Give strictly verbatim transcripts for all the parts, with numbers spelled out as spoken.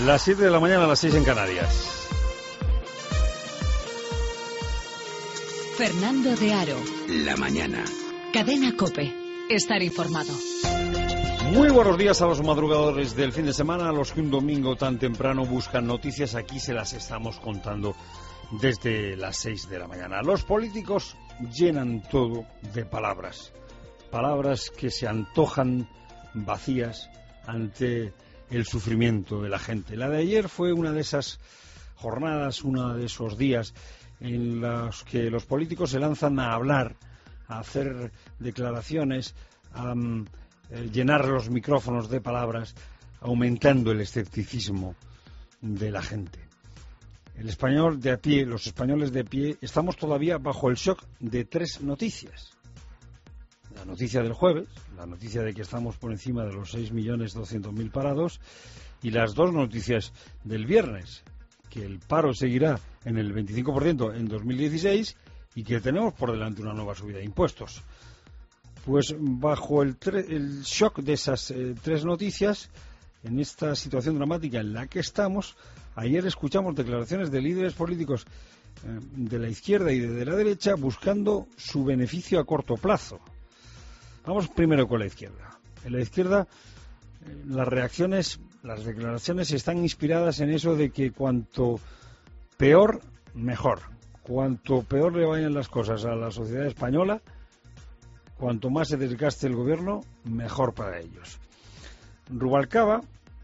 Las siete de la mañana, a las seis en Canarias. Fernando de Aro. La mañana. Cadena COPE. Estar informado. Muy buenos días a los madrugadores del fin de semana, a los que un domingo tan temprano buscan noticias. Aquí se las estamos contando desde las seis de la mañana. Los políticos llenan todo de palabras. Palabras que se antojan vacías ante el sufrimiento de la gente. La de ayer fue una de esas jornadas, uno de esos días en los que los políticos se lanzan a hablar, a hacer declaraciones, a um, eh, llenar los micrófonos de palabras, aumentando el escepticismo de la gente. El español de a pie, los españoles de a pie, estamos todavía bajo el shock de tres noticias. La noticia del jueves, la noticia de que estamos por encima de los seis millones doscientos mil parados, y las dos noticias del viernes, que el paro seguirá en el veinticinco por ciento en dos mil dieciséis y que tenemos por delante una nueva subida de impuestos. Pues bajo el, tre- el shock de esas eh, tres noticias, en esta situación dramática en la que estamos, ayer escuchamos declaraciones de líderes políticos eh, de la izquierda y de la derecha buscando su beneficio a corto plazo. Vamos primero con la izquierda. En la izquierda, eh, las reacciones, las declaraciones están inspiradas en eso de que cuanto peor, mejor. Cuanto peor le vayan las cosas a la sociedad española, cuanto más se desgaste el gobierno, mejor para ellos. Rubalcaba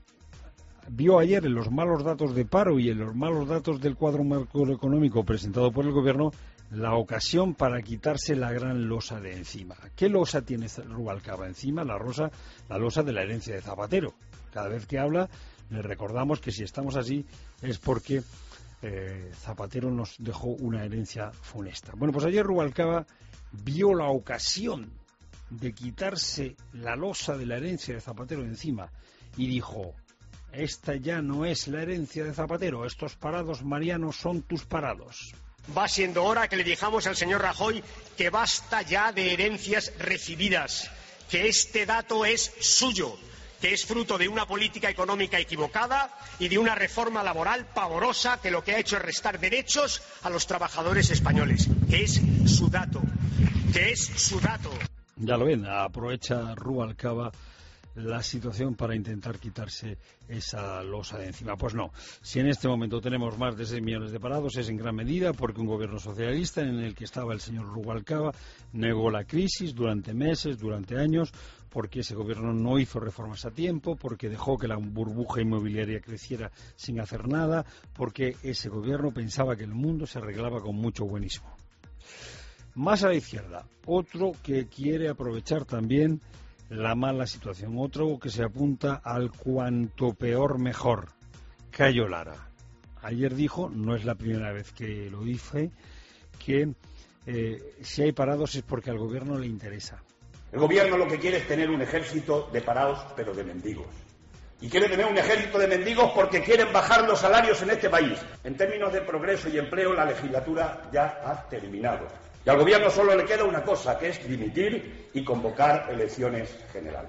vio ayer en los malos datos de paro y en los malos datos del cuadro macroeconómico presentado por el gobierno la ocasión para quitarse la gran losa de encima. ¿Qué losa tiene Rubalcaba encima? La, rosa, la losa de la herencia de Zapatero. Cada vez que habla le recordamos que si estamos así es porque eh, Zapatero nos dejó una herencia funesta. Bueno, pues ayer Rubalcaba vio la ocasión de quitarse la losa de la herencia de Zapatero de encima y dijo: esta ya no es la herencia de Zapatero, estos parados, Mariano, son tus parados. Va siendo hora que le digamos al señor Rajoy que basta ya de herencias recibidas, que este dato es suyo, que es fruto de una política económica equivocada y de una reforma laboral pavorosa que lo que ha hecho es restar derechos a los trabajadores españoles, que es su dato, que es su dato. Ya lo ven, aprovecha Rubalcaba la situación para intentar quitarse esa losa de encima. Pues no, si en este momento tenemos más de seis millones de parados es en gran medida porque un gobierno socialista en el que estaba el señor Rubalcaba negó la crisis durante meses, durante años, porque ese gobierno no hizo reformas a tiempo, porque dejó que la burbuja inmobiliaria creciera sin hacer nada, porque ese gobierno pensaba que el mundo se arreglaba con mucho buenismo. Más a la izquierda, otro que quiere aprovechar también la mala situación, otro que se apunta al cuanto peor mejor, Cayo Lara. Ayer dijo, no es la primera vez que lo dice, que eh, si hay parados es porque al gobierno le interesa. El gobierno lo que quiere es tener un ejército de parados, pero de mendigos. Y quiere tener un ejército de mendigos porque quieren bajar los salarios en este país. En términos de progreso y empleo, la legislatura ya ha terminado. Y al gobierno solo le queda una cosa, que es dimitir y convocar elecciones generales.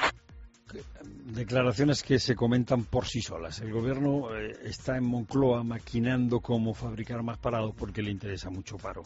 Declaraciones que se comentan por sí solas. El gobierno eh, está en Moncloa maquinando cómo fabricar más parados porque le interesa mucho paro.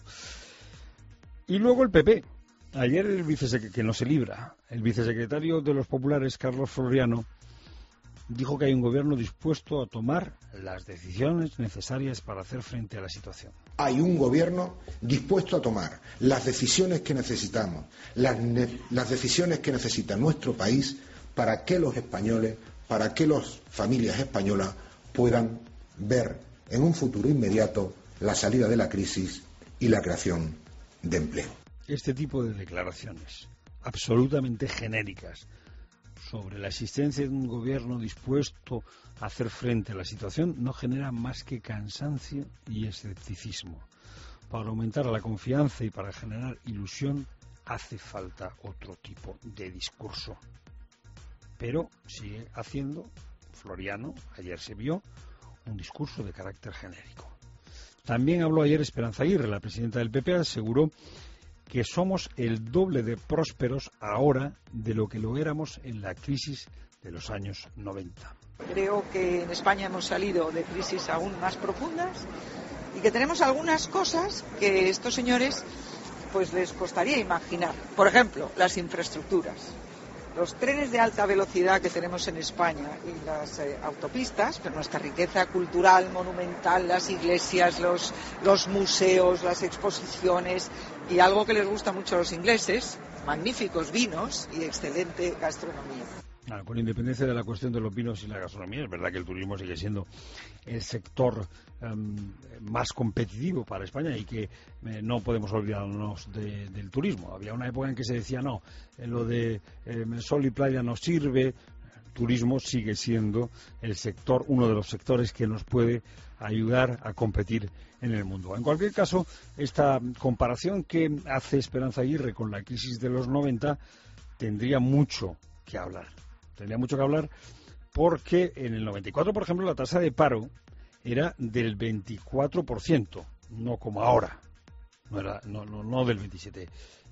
Y luego el P P. Ayer el vicesecretario, que no se libra, el vicesecretario de los populares, Carlos Floriano, dijo que hay un gobierno dispuesto a tomar las decisiones necesarias para hacer frente a la situación. Hay un gobierno dispuesto a tomar las decisiones que necesitamos, las, ne- las decisiones que necesita nuestro país para que los españoles, para que las familias españolas puedan ver en un futuro inmediato la salida de la crisis y la creación de empleo. Este tipo de declaraciones absolutamente genéricas sobre la existencia de un gobierno dispuesto a hacer frente a la situación no genera más que cansancio y escepticismo. Para aumentar la confianza y para generar ilusión hace falta otro tipo de discurso. Pero sigue haciendo, Floriano, ayer se vio, un discurso de carácter genérico. También habló ayer Esperanza Aguirre, la presidenta del P P, aseguró que somos el doble de prósperos ahora de lo que lo éramos en la crisis de los años noventa. Creo que en España hemos salido de crisis aún más profundas y que tenemos algunas cosas que estos señores pues les costaría imaginar. Por ejemplo, las infraestructuras. Los trenes de alta velocidad que tenemos en España y las eh, autopistas, pero nuestra riqueza cultural, monumental, las iglesias, los, los museos, las exposiciones y algo que les gusta mucho a los ingleses, magníficos vinos y excelente gastronomía. Claro, con independencia de la cuestión de los vinos y la gastronomía, es verdad que el turismo sigue siendo el sector um, más competitivo para España y que eh, no podemos olvidarnos de, del turismo. Había una época en que se decía, no, eh, lo de eh, sol y playa no sirve. El turismo sigue siendo el sector, uno de los sectores que nos puede ayudar a competir en el mundo. En cualquier caso, esta comparación que hace Esperanza Aguirre con la crisis de los noventa tendría mucho que hablar. Tendría mucho que hablar porque en el noventa y cuatro, por ejemplo, la tasa de paro era del veinticuatro por ciento, no como ahora, no, era, no, no, no del veintisiete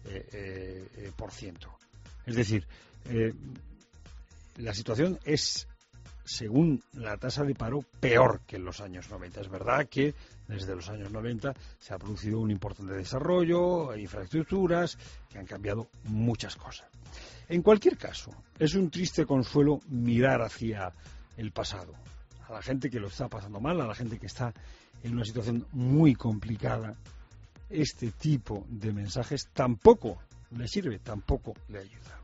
por ciento. Eh, eh, es decir, eh, la situación es, según la tasa de paro, peor que en los años noventa. Es verdad que desde los años noventa se ha producido un importante desarrollo, infraestructuras, que han cambiado muchas cosas. En cualquier caso, es un triste consuelo mirar hacia el pasado. A la gente que lo está pasando mal, a la gente que está en una situación muy complicada, este tipo de mensajes tampoco le sirve, tampoco le ayuda.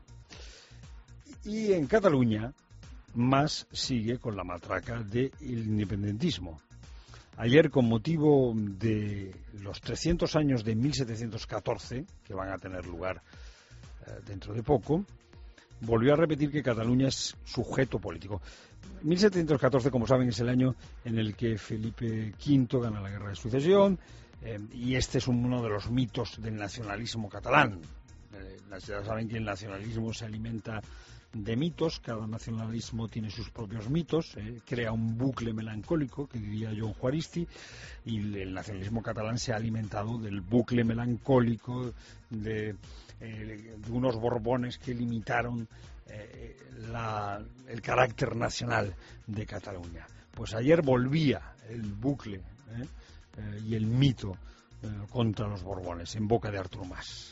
Y en Cataluña, Mas sigue con la matraca del independentismo. Ayer, con motivo de los trescientos años de mil setecientos catorce, que van a tener lugar dentro de poco, volvió a repetir que Cataluña es sujeto político. mil setecientos catorce, como saben, es el año en el que Felipe quinto gana la Guerra de Sucesión, eh, y este es uno de los mitos del nacionalismo catalán. Eh, ya saben que el nacionalismo se alimenta de mitos, cada nacionalismo tiene sus propios mitos, eh, crea un bucle melancólico, que diría John Juaristi, y el nacionalismo catalán se ha alimentado del bucle melancólico de, eh, de unos Borbones que limitaron eh, la, el carácter nacional de Cataluña. Pues ayer volvía el bucle eh, eh, y el mito eh, contra los Borbones, en boca de Artur Mas.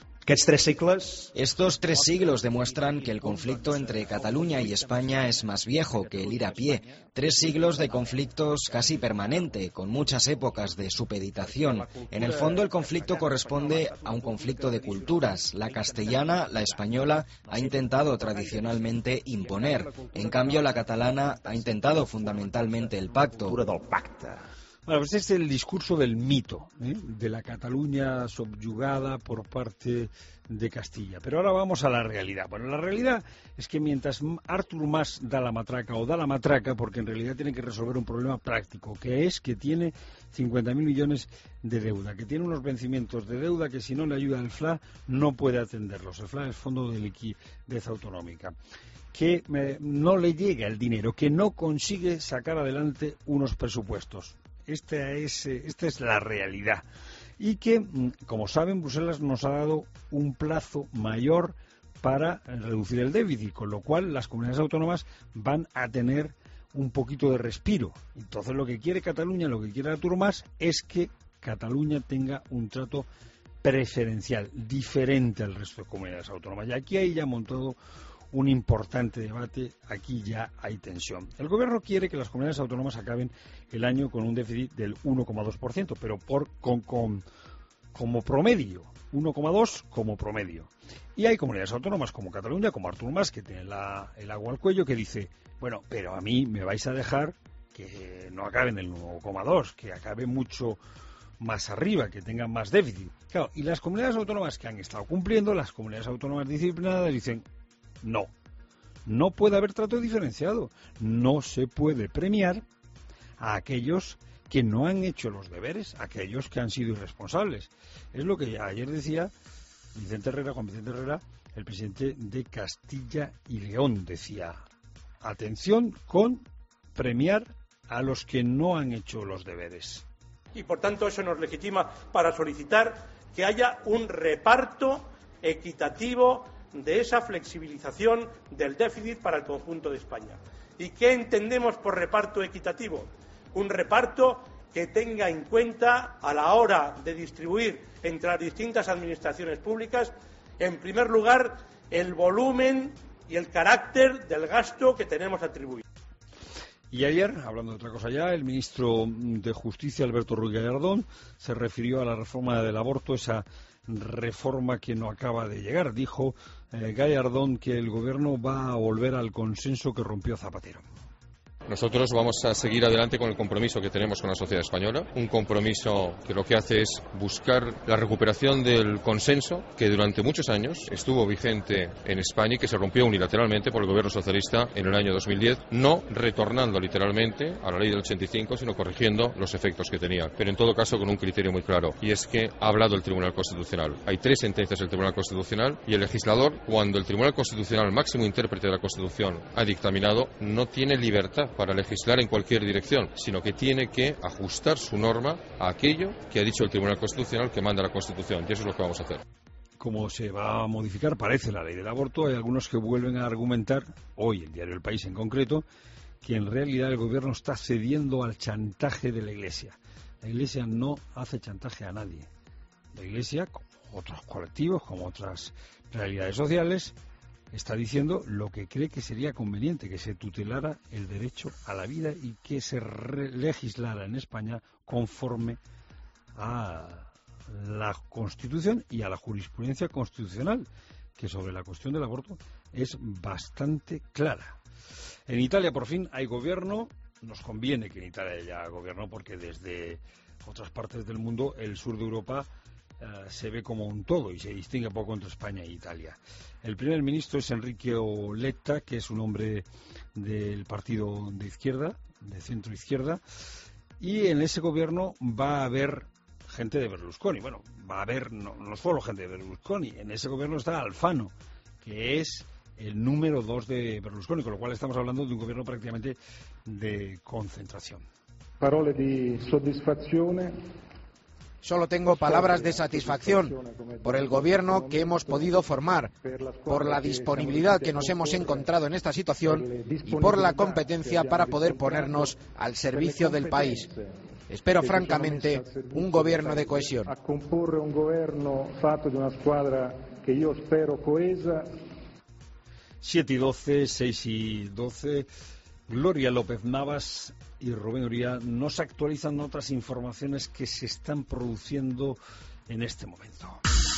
Estos tres siglos demuestran que el conflicto entre Cataluña y España es más viejo que el ir a pie. Tres siglos de conflictos casi permanente, con muchas épocas de supeditación. En el fondo, el conflicto corresponde a un conflicto de culturas. La castellana, la española, ha intentado tradicionalmente imponer. En cambio, la catalana ha intentado fundamentalmente el pacto. Bueno, pues este es el discurso del mito, ¿eh? de la Cataluña subyugada por parte de Castilla. Pero ahora vamos a la realidad. Bueno, la realidad es que mientras Artur Mas da la matraca, o da la matraca, porque en realidad tiene que resolver un problema práctico, que es que tiene cincuenta mil millones de deuda, que tiene unos vencimientos de deuda que si no le ayuda el F L A no puede atenderlos. El F L A es Fondo de Liquidez Autonómica. Que eh, no le llega el dinero, que no consigue sacar adelante unos presupuestos. Esta es, esta es la realidad. Y que, como saben, Bruselas nos ha dado un plazo mayor para reducir el déficit, con lo cual las comunidades autónomas van a tener un poquito de respiro. Entonces, lo que quiere Cataluña, lo que quiere Artur Mas, es que Cataluña tenga un trato preferencial, diferente al resto de comunidades autónomas. Y aquí hay ya montado un importante debate, aquí ya hay tensión. El gobierno quiere que las comunidades autónomas acaben el año con un déficit del uno coma dos por ciento, pero por, con, con, como promedio, uno coma dos como promedio. Y hay comunidades autónomas como Cataluña, como Artur Mas, que tiene la, el agua al cuello, que dice, bueno, pero a mí me vais a dejar que no acabe en el uno coma dos, que acabe mucho más arriba, que tengan más déficit. Claro, y las comunidades autónomas que han estado cumpliendo, las comunidades autónomas disciplinadas, dicen, no, no puede haber trato diferenciado, no se puede premiar a aquellos que no han hecho los deberes, a aquellos que han sido irresponsables. Es lo que ayer decía Vicente Herrera, Juan Vicente Herrera, el presidente de Castilla y León, decía, atención con premiar a los que no han hecho los deberes. Y por tanto eso nos legitima para solicitar que haya un reparto equitativo de esa flexibilización del déficit para el conjunto de España. ¿Y qué entendemos por reparto equitativo? Un reparto que tenga en cuenta, a la hora de distribuir entre las distintas administraciones públicas, en primer lugar, el volumen y el carácter del gasto que tenemos atribuido. Y ayer, hablando de otra cosa ya, el ministro de Justicia, Alberto Ruiz Gallardón, se refirió a la reforma del aborto, esa reforma que no acaba de llegar. Dijo eh, Gallardón que el Gobierno va a volver al consenso que rompió Zapatero. Nosotros vamos a seguir adelante con el compromiso que tenemos con la sociedad española, un compromiso que lo que hace es buscar la recuperación del consenso que durante muchos años estuvo vigente en España y que se rompió unilateralmente por el gobierno socialista en el año dos mil diez, no retornando literalmente a la ley del ochenta y cinco, sino corrigiendo los efectos que tenía, pero en todo caso con un criterio muy claro, y es que ha hablado el Tribunal Constitucional. Hay tres sentencias del Tribunal Constitucional y el legislador, cuando el Tribunal Constitucional, máximo intérprete de la Constitución, ha dictaminado, no tiene libertad para legislar en cualquier dirección, sino que tiene que ajustar su norma a aquello que ha dicho el Tribunal Constitucional que manda la Constitución, y eso es lo que vamos a hacer. Como se va a modificar, parece, la ley del aborto, hay algunos que vuelven a argumentar, hoy el diario El País en concreto, que en realidad el Gobierno está cediendo al chantaje de la Iglesia. La Iglesia no hace chantaje a nadie. La Iglesia, como otros colectivos, como otras realidades sociales, está diciendo lo que cree que sería conveniente, que se tutelara el derecho a la vida y que se legislara en España conforme a la Constitución y a la jurisprudencia constitucional, que sobre la cuestión del aborto es bastante clara. En Italia, por fin, hay gobierno. Nos conviene que en Italia haya gobierno porque desde otras partes del mundo, el sur de Europa Uh, se ve como un todo y se distingue poco entre España e Italia. El primer ministro es Enrique Letta, que es un hombre del partido de izquierda, de centro izquierda, y en ese gobierno va a haber gente de Berlusconi. Bueno, va a haber no, no solo gente de Berlusconi, en ese gobierno está Alfano, que es el número dos de Berlusconi, con lo cual estamos hablando de un gobierno prácticamente de concentración. Parole di soddisfazione. Solo tengo palabras de satisfacción por el gobierno que hemos podido formar, por la disponibilidad que nos hemos encontrado en esta situación y por la competencia para poder ponernos al servicio del país. Espero francamente un gobierno de cohesión. A comporre un gobierno fatto de una squadra que io spero coesa. siete y doce, seis y doce. Gloria López Navas y Rubén Uría nos actualizan otras informaciones que se están produciendo en este momento.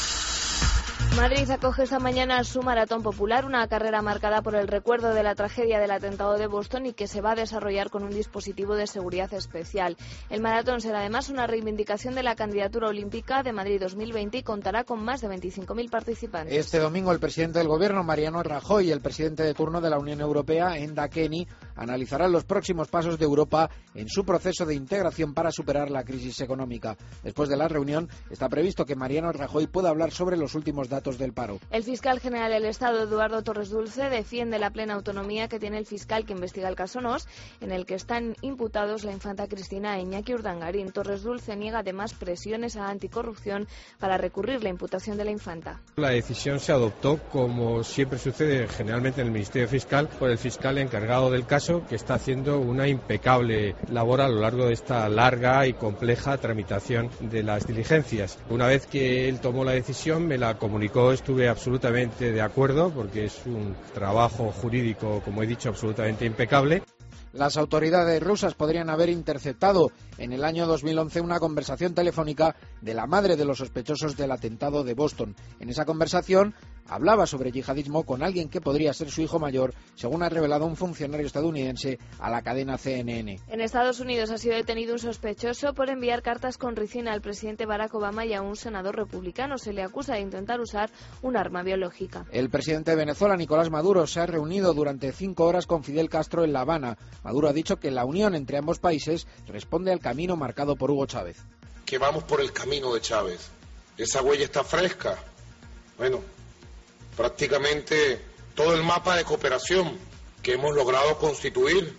Madrid acoge esta mañana su Maratón Popular, una carrera marcada por el recuerdo de la tragedia del atentado de Boston y que se va a desarrollar con un dispositivo de seguridad especial. El maratón será además una reivindicación de la candidatura olímpica de Madrid dos mil veinte y contará con más de veinticinco mil participantes. Este domingo el presidente del Gobierno, Mariano Rajoy, y el presidente de turno de la Unión Europea, Enda Kenny, analizarán los próximos pasos de Europa en su proceso de integración para superar la crisis económica. Después de la reunión, está previsto que Mariano Rajoy pueda hablar sobre los últimos datos del paro. El fiscal general del Estado, Eduardo Torres Dulce, defiende la plena autonomía que tiene el fiscal que investiga el caso Nos, en el que están imputados la infanta Cristina e Iñaki Urdangarín. Torres Dulce niega además presiones a anticorrupción para recurrir la imputación de la infanta. La decisión se adoptó, como siempre sucede generalmente en el Ministerio Fiscal, por el fiscal encargado del caso, que está haciendo una impecable labor a lo largo de esta larga y compleja tramitación de las diligencias. Una vez que él tomó la decisión, me la comunicó. Estuve absolutamente de acuerdo porque es un trabajo jurídico, como he dicho, absolutamente impecable. Las autoridades rusas podrían haber interceptado en el año dos mil once una conversación telefónica de la madre de los sospechosos del atentado de Boston. En esa conversación hablaba sobre yihadismo con alguien que podría ser su hijo mayor, según ha revelado un funcionario estadounidense a la cadena C N N. En Estados Unidos ha sido detenido un sospechoso por enviar cartas con ricina al presidente Barack Obama y a un senador republicano. Se le acusa de intentar usar un arma biológica. El presidente de Venezuela, Nicolás Maduro, se ha reunido durante cinco horas con Fidel Castro en La Habana. Maduro ha dicho que la unión entre ambos países responde al camino marcado por Hugo Chávez. Que vamos por el camino de Chávez. Esa huella está fresca. Bueno, prácticamente todo el mapa de cooperación que hemos logrado constituir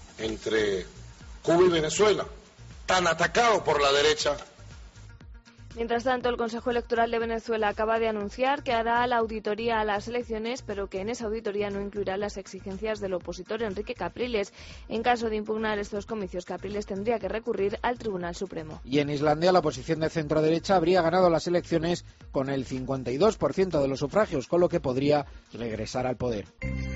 entre Cuba y Venezuela, tan atacado por la derecha. Mientras tanto, el Consejo Electoral de Venezuela acaba de anunciar que hará la auditoría a las elecciones, pero que en esa auditoría no incluirá las exigencias del opositor Enrique Capriles. En caso de impugnar estos comicios, Capriles tendría que recurrir al Tribunal Supremo. Y en Islandia, la oposición de centro-derecha habría ganado las elecciones con el cincuenta y dos por ciento de los sufragios, con lo que podría regresar al poder.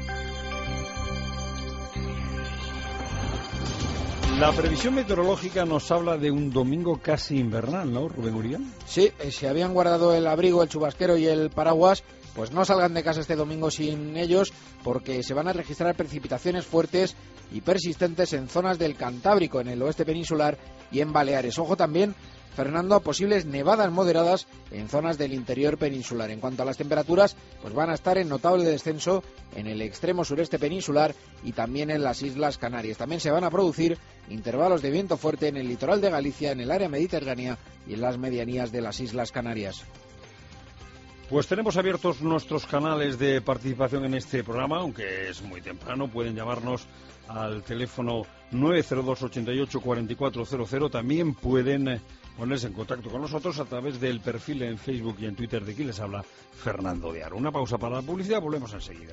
La previsión meteorológica nos habla de un domingo casi invernal, ¿no, Rubén Urián? Sí, si habían guardado el abrigo, el chubasquero y el paraguas, pues no salgan de casa este domingo sin ellos, porque se van a registrar precipitaciones fuertes y persistentes en zonas del Cantábrico, en el oeste peninsular y en Baleares. Ojo también, Fernando, a posibles nevadas moderadas en zonas del interior peninsular. En cuanto a las temperaturas, pues van a estar en notable descenso en el extremo sureste peninsular y también en las Islas Canarias. También se van a producir intervalos de viento fuerte en el litoral de Galicia, en el área mediterránea y en las medianías de las Islas Canarias. Pues tenemos abiertos nuestros canales de participación en este programa, aunque es muy temprano. Pueden llamarnos al teléfono nueve cero dos, ochenta y ocho, cuarenta y cuatro cero cero. También pueden ponerse en contacto con nosotros a través del perfil en Facebook y en Twitter de quien les habla, Fernando de Aro. Una pausa para la publicidad, volvemos enseguida.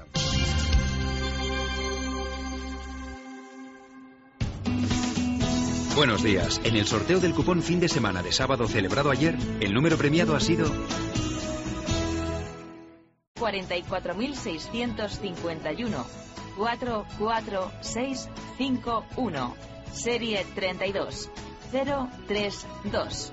Buenos días. En el sorteo del cupón fin de semana de sábado celebrado ayer, el número premiado ha sido cuarenta y cuatro mil seiscientos cincuenta y uno, cuatro cuatro seis cinco uno, serie treinta y dos cero tres dos.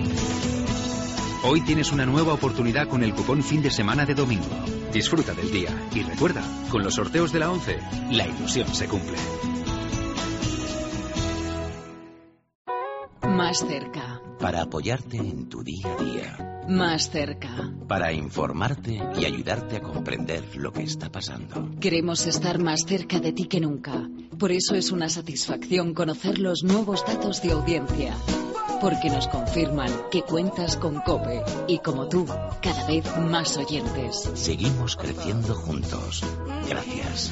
Hoy tienes una nueva oportunidad con el cupón fin de semana de domingo. Disfruta del día y recuerda, con los sorteos de la once, la ilusión se cumple. Más cerca. Para apoyarte en tu día a día. Más cerca. Para informarte y ayudarte a comprender lo que está pasando. Queremos estar más cerca de ti que nunca. Por eso es una satisfacción conocer los nuevos datos de audiencia. Porque nos confirman que cuentas con COPE y, como tú, cada vez más oyentes. Seguimos creciendo juntos. Gracias.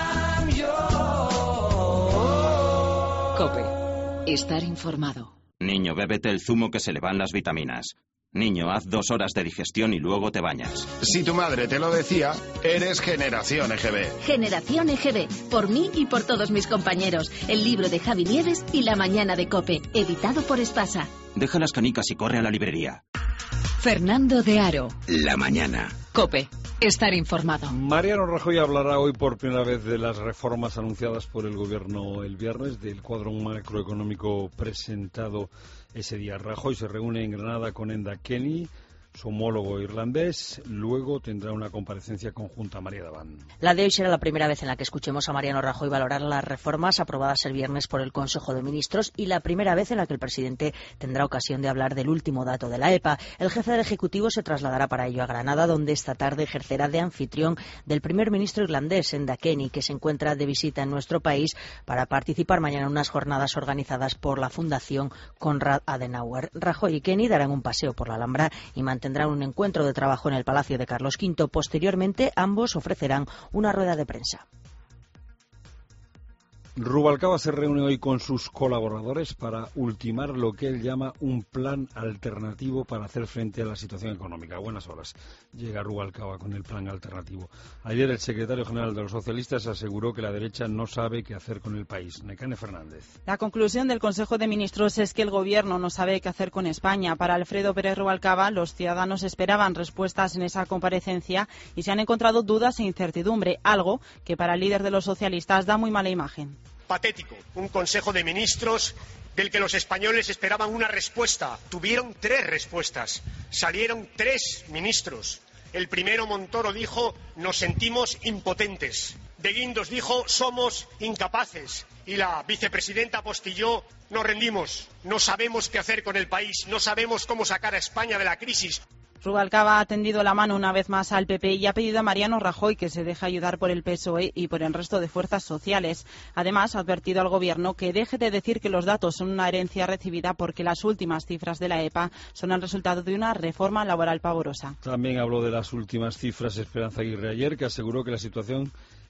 COPE. Estar informado. Niño, bébete el zumo que se le van las vitaminas. Niño, haz dos horas de digestión y luego te bañas. Si tu madre te lo decía, eres Generación E G B. Generación E G B, por mí y por todos mis compañeros. El libro de Javi Nieves y La mañana de COPE, editado por Espasa. Deja las canicas y corre a la librería. Fernando de Aro. La mañana. COPE. Estar informado. Mariano Rajoy hablará hoy por primera vez de las reformas anunciadas por el Gobierno el viernes, del cuadro macroeconómico presentado ese día. Rajoy se reúne en Granada con Enda Kenny, su homólogo irlandés. Luego tendrá una comparecencia conjunta. María Daván. La de hoy será la primera vez en la que escuchemos a Mariano Rajoy valorar las reformas aprobadas el viernes por el Consejo de Ministros y la primera vez en la que el presidente tendrá ocasión de hablar del último dato de la E P A. El jefe del Ejecutivo se trasladará para ello a Granada, donde esta tarde ejercerá de anfitrión del primer ministro irlandés, Enda Kenny, que se encuentra de visita en nuestro país para participar mañana en unas jornadas organizadas por la Fundación Konrad Adenauer. Rajoy y Kenny darán un paseo por la Alhambra y mantendrán un encuentro de trabajo en el Palacio de Carlos quinto. Posteriormente, ambos ofrecerán una rueda de prensa. Rubalcaba se reúne hoy con sus colaboradores para ultimar lo que él llama un plan alternativo para hacer frente a la situación económica. A buenas horas llega Rubalcaba con el plan alternativo. Ayer el secretario general de los socialistas aseguró que la derecha no sabe qué hacer con el país. Necane Fernández. La conclusión del Consejo de Ministros es que el Gobierno no sabe qué hacer con España. Para Alfredo Pérez Rubalcaba, los ciudadanos esperaban respuestas en esa comparecencia y se han encontrado dudas e incertidumbre, algo que para el líder de los socialistas da muy mala imagen. Patético, un Consejo de Ministros del que los españoles esperaban una respuesta. Tuvieron tres respuestas, salieron tres ministros. El primero, Montoro, dijo: nos sentimos impotentes. De Guindos dijo: somos incapaces. Y la vicepresidenta apostilló: nos rendimos, no sabemos qué hacer con el país, no sabemos cómo sacar a España de la crisis. Rubalcaba ha tendido la mano una vez más al P P y ha pedido a Mariano Rajoy que se deje ayudar por el P S O E y por el resto de fuerzas sociales. Además, ha advertido al Gobierno que deje de decir que los datos son una herencia recibida, porque las últimas cifras de la E P A son el resultado de una reforma laboral pavorosa. También habló de las últimas cifras Esperanza Aguirre ayer, que aseguró que la situación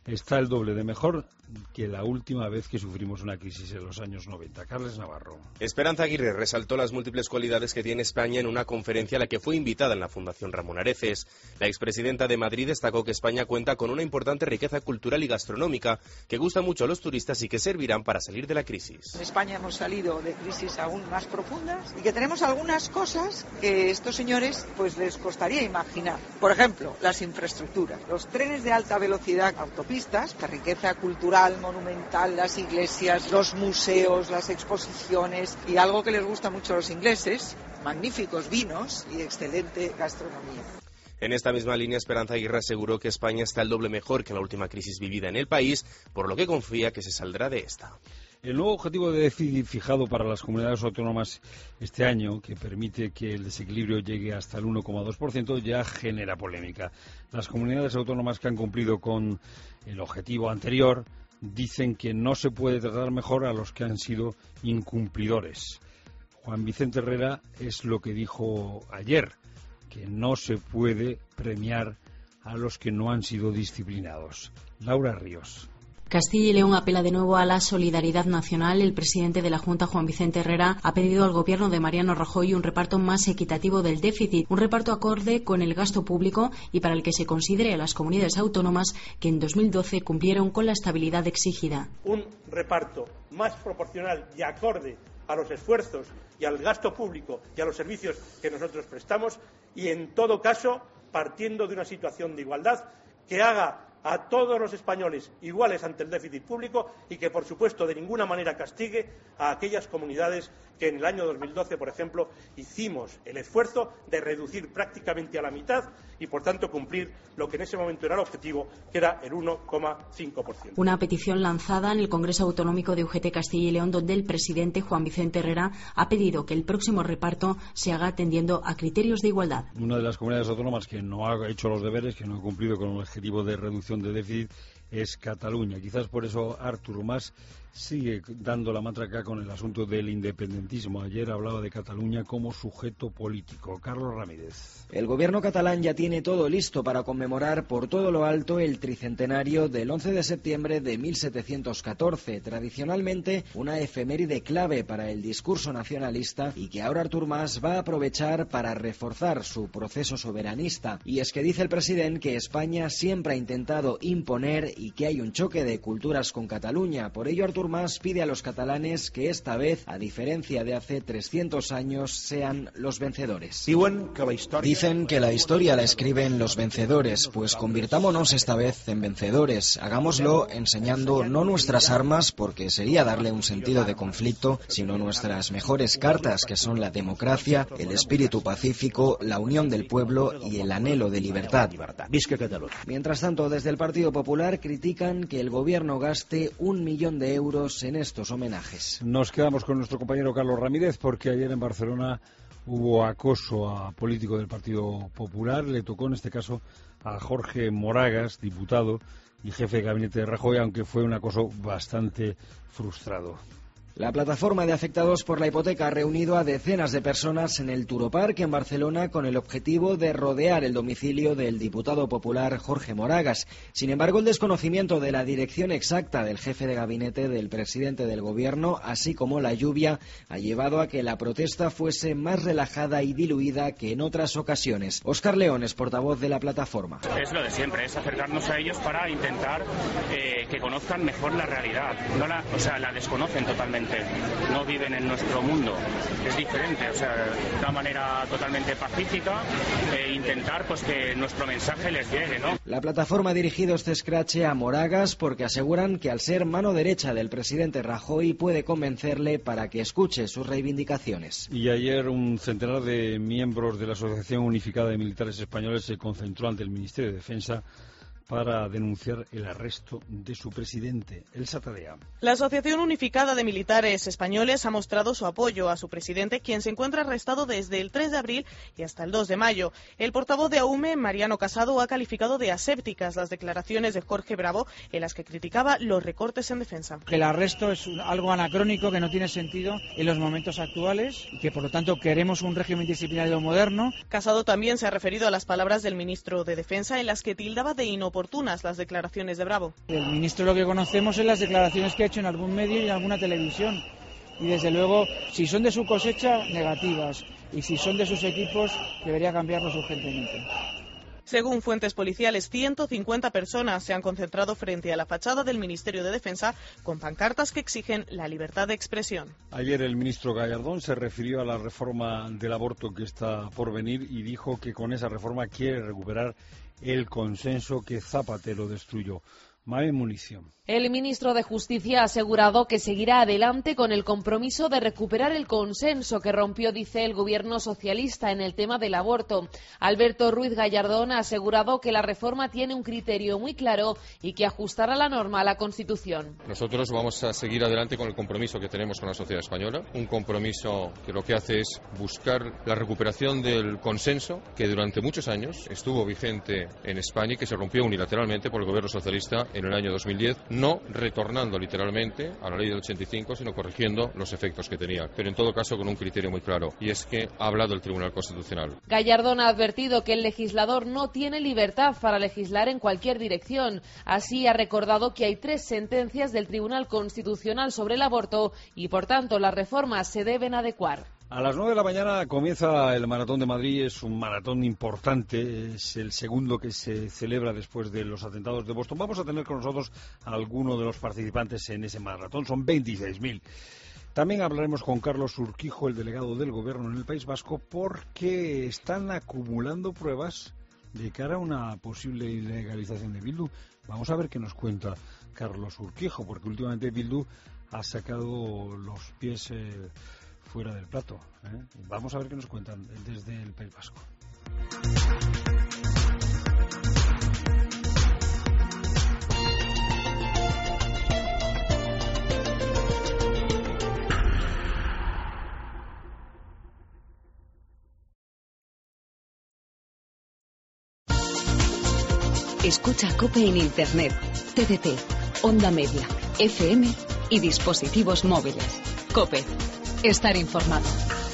está el doble de mejor que la última vez que sufrimos una crisis en los años noventa. Carles Navarro. Esperanza Aguirre resaltó las múltiples cualidades que tiene España en una conferencia a la que fue invitada en la Fundación Ramón Areces. La expresidenta de Madrid destacó que España cuenta con una importante riqueza cultural y gastronómica que gusta mucho a los turistas y que servirán para salir de la crisis. En España hemos salido de crisis aún más profundas y que tenemos algunas cosas que estos señores pues les costaría imaginar. Por ejemplo, las infraestructuras, los trenes de alta velocidad, autopistas, la riqueza cultural, monumental, las iglesias, los museos, las exposiciones y algo que les gusta mucho a los ingleses, magníficos vinos y excelente gastronomía. En esta misma línea, Esperanza Aguirre aseguró que España está el doble mejor que en la última crisis vivida en el país, por lo que confía que se saldrá de esta. El nuevo objetivo de déficit fijado para las comunidades autónomas este año, que permite que el desequilibrio llegue hasta el uno coma dos por ciento, ya genera polémica. Las comunidades autónomas que han cumplido con el objetivo anterior dicen que no se puede tratar mejor a los que han sido incumplidores. Juan Vicente Herrera es lo que dijo ayer, que no se puede premiar a los que no han sido disciplinados. Laura Ríos. Castilla y León apela de nuevo a la solidaridad nacional. El presidente de la Junta, Juan Vicente Herrera, ha pedido al gobierno de Mariano Rajoy un reparto más equitativo del déficit, un reparto acorde con el gasto público y para el que se considere a las comunidades autónomas que en dos mil doce cumplieron con la estabilidad exigida. Un reparto más proporcional y acorde a los esfuerzos y al gasto público y a los servicios que nosotros prestamos y, en todo caso, partiendo de una situación de igualdad que haga a todos los españoles iguales ante el déficit público y que, por supuesto, de ninguna manera castigue a aquellas comunidades que en el año dos mil doce, por ejemplo, hicimos el esfuerzo de reducir prácticamente a la mitad y, por tanto, cumplir lo que en ese momento era el objetivo, que era el uno coma cinco por ciento. Una petición lanzada en el Congreso Autonómico de U G T Castilla y León, donde el presidente Juan Vicente Herrera ha pedido que el próximo reparto se haga atendiendo a criterios de igualdad. Una de las comunidades autónomas que no ha hecho los deberes, que no ha cumplido con el objetivo de reducción de déficit, es Cataluña. Quizás por eso Artur Mas sigue dando la matraca con el asunto del independentismo. Ayer hablaba de Cataluña como sujeto político. Carlos Ramírez. El gobierno catalán ya tiene todo listo para conmemorar por todo lo alto el tricentenario del once de septiembre de mil setecientos catorce, tradicionalmente una efeméride clave para el discurso nacionalista y que ahora Artur Mas va a aprovechar para reforzar su proceso soberanista. Y es que dice el presidente que España siempre ha intentado imponer y que hay un choque de culturas con Cataluña. Por ello, Artur Mas pide a los catalanes que esta vez, a diferencia de hace trescientos años, sean los vencedores. Dicen que la historia la escriben los vencedores, pues convirtámonos esta vez en vencedores. Hagámoslo enseñando no nuestras armas, porque sería darle un sentido de conflicto, sino nuestras mejores cartas, que son la democracia, el espíritu pacífico, la unión del pueblo y el anhelo de libertad. Mientras tanto, desde el Partido Popular critican que el gobierno gaste un millón de euros en estos homenajes. Nos quedamos con nuestro compañero Carlos Ramírez porque ayer en Barcelona hubo acoso a político del Partido Popular. Le tocó en este caso a Jorge Moragas, diputado y jefe de gabinete de Rajoy, aunque fue un acoso bastante frustrado. La plataforma de afectados por la hipoteca ha reunido a decenas de personas en el Turopark en Barcelona con el objetivo de rodear el domicilio del diputado popular Jorge Moragas. Sin embargo, el desconocimiento de la dirección exacta del jefe de gabinete del presidente del gobierno, así como la lluvia, ha llevado a que la protesta fuese más relajada y diluida que en otras ocasiones. Óscar León es portavoz de la plataforma. Es lo de siempre, es acercarnos a ellos para intentar eh, que conozcan mejor la realidad. No la, o sea, la desconocen totalmente. No viven en nuestro mundo, es diferente, o sea, de una manera totalmente pacífica e intentar pues que nuestro mensaje les llegue, ¿no? La plataforma ha dirigido este escrache a Moragas porque aseguran que al ser mano derecha del presidente Rajoy puede convencerle para que escuche sus reivindicaciones. Y ayer un centenar de miembros de la Asociación Unificada de Militares Españoles se concentró ante el Ministerio de Defensa para denunciar el arresto de su presidente, Elsa Tadea. La Asociación Unificada de Militares Españoles ha mostrado su apoyo a su presidente, quien se encuentra arrestado desde el tres de abril y hasta el dos de mayo. El portavoz de A U M E, Mariano Casado, ha calificado de asépticas las declaraciones de Jorge Bravo, en las que criticaba los recortes en defensa. El arresto es algo anacrónico que no tiene sentido en los momentos actuales y que, por lo tanto, queremos un régimen disciplinario moderno. Casado también se ha referido a las palabras del ministro de Defensa, en las que tildaba de inoportuno oportunas las declaraciones de Bravo. El ministro lo que conocemos es las declaraciones que ha hecho en algún medio y en alguna televisión. Y desde luego, si son de su cosecha, negativas. Y si son de sus equipos, debería cambiarlos urgentemente. Según fuentes policiales, ciento cincuenta personas se han concentrado frente a la fachada del Ministerio de Defensa con pancartas que exigen la libertad de expresión. Ayer el ministro Gallardón se refirió a la reforma del aborto que está por venir y dijo que con esa reforma quiere recuperar el consenso que Zapatero destruyó. Mae Munición. El ministro de Justicia ha asegurado que seguirá adelante con el compromiso de recuperar el consenso que rompió, dice, el gobierno socialista en el tema del aborto. Alberto Ruiz Gallardón ha asegurado que la reforma tiene un criterio muy claro y que ajustará la norma a la Constitución. Nosotros vamos a seguir adelante con el compromiso que tenemos con la sociedad española, un compromiso que lo que hace es buscar la recuperación del consenso que durante muchos años estuvo vigente en España y que se rompió unilateralmente por el gobierno socialista en el año dos mil diez, no retornando literalmente a la ley del ochenta y cinco, sino corrigiendo los efectos que tenía, pero en todo caso con un criterio muy claro, y es que ha hablado el Tribunal Constitucional. Gallardón ha advertido que el legislador no tiene libertad para legislar en cualquier dirección. Así ha recordado que hay tres sentencias del Tribunal Constitucional sobre el aborto y, por tanto, las reformas se deben adecuar. A las nueve de la mañana comienza el Maratón de Madrid. Es un maratón importante, es el segundo que se celebra después de los atentados de Boston. Vamos a tener con nosotros a alguno de los participantes en ese maratón, son veintiséis mil. También hablaremos con Carlos Urquijo, el delegado del Gobierno en el País Vasco, porque están acumulando pruebas de cara a una posible ilegalización de Bildu. Vamos a ver qué nos cuenta Carlos Urquijo, porque últimamente Bildu ha sacado los pies Eh, fuera del plato, ¿eh? Vamos a ver qué nos cuentan desde el País Vasco. Escucha COPE en Internet, T D T, Onda Media, F M y dispositivos móviles. COPE. Estar informado.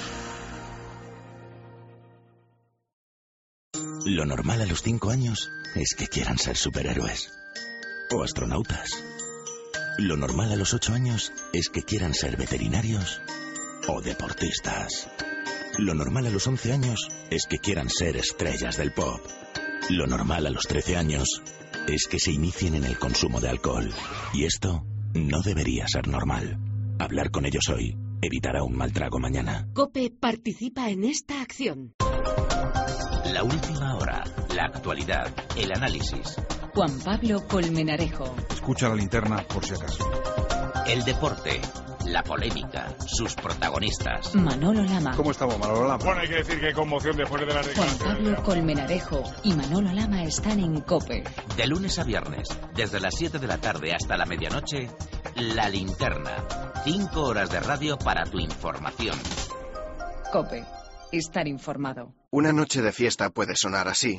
Lo normal a los cinco años es que quieran ser superhéroes o astronautas. Lo normal a los ocho años es que quieran ser veterinarios o deportistas. Lo normal a los once años es que quieran ser estrellas del pop. Lo normal a los trece años es que se inicien en el consumo de alcohol. Y esto no debería ser normal. Hablar con ellos hoy evitará un mal trago mañana. COPE participa en esta acción. La última hora, la actualidad, el análisis. Juan Pablo Colmenarejo. Escucha la linterna por si acaso. El deporte, la polémica, sus protagonistas. Manolo Lama. ¿Cómo estamos, Manolo Lama? Bueno, hay que decir que conmoción después de la Juan Pablo Colmenarejo y Manolo Lama están en COPE. De lunes a viernes, desde las siete de la tarde hasta la medianoche, La Linterna. Cinco horas de radio para tu información. COPE. Estar informado. Una noche de fiesta puede sonar así.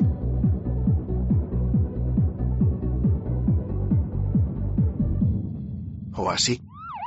O así.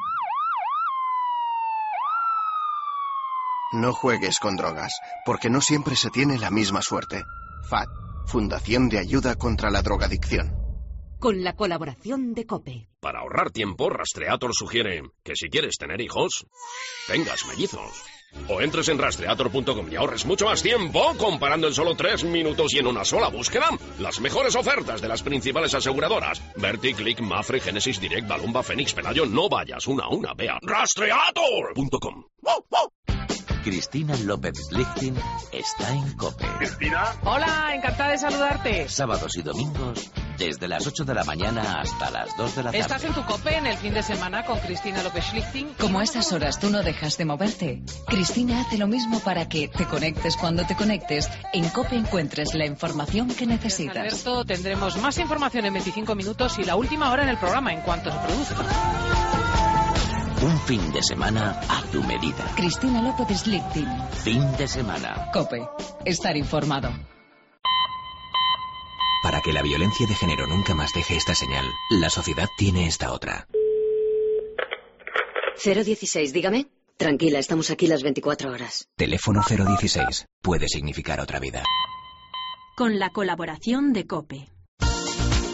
No juegues con drogas, porque no siempre se tiene la misma suerte. F A D, Fundación de Ayuda contra la Drogadicción. Con la colaboración de COPE. Para ahorrar tiempo, Rastreator sugiere que si quieres tener hijos, tengas mellizos. O entres en rastreator punto com y ahorres mucho más tiempo comparando en solo tres minutos y en una sola búsqueda las mejores ofertas de las principales aseguradoras. Verti, Click, Mafre, Genesis, Direct, Balumba, Fénix, Pelayo. No vayas una a una, ve a rastreator punto com. Cristina López Lichting está en COPE. ¿Cristina? Hola, encantada de saludarte. Sábados y domingos, desde las ocho de la mañana hasta las dos de la tarde. ¿Estás en tu COPE en el fin de semana con Cristina López Lichting? Como a estas horas tú no dejas de moverte, Cristina hace lo mismo para que te conectes cuando te conectes. En COPE encuentres la información que necesitas. Alberto, tendremos más información en veinticinco minutos y la última hora en el programa en cuanto se produzca. Un fin de semana a tu medida. Cristina López Lichting. Fin de semana. COPE. Estar informado. Para que la violencia de género nunca más deje esta señal, la sociedad tiene esta otra. cero dieciséis, dígame. Tranquila, estamos aquí las veinticuatro horas. Teléfono cero dieciséis. Puede significar otra vida. Con la colaboración de COPE.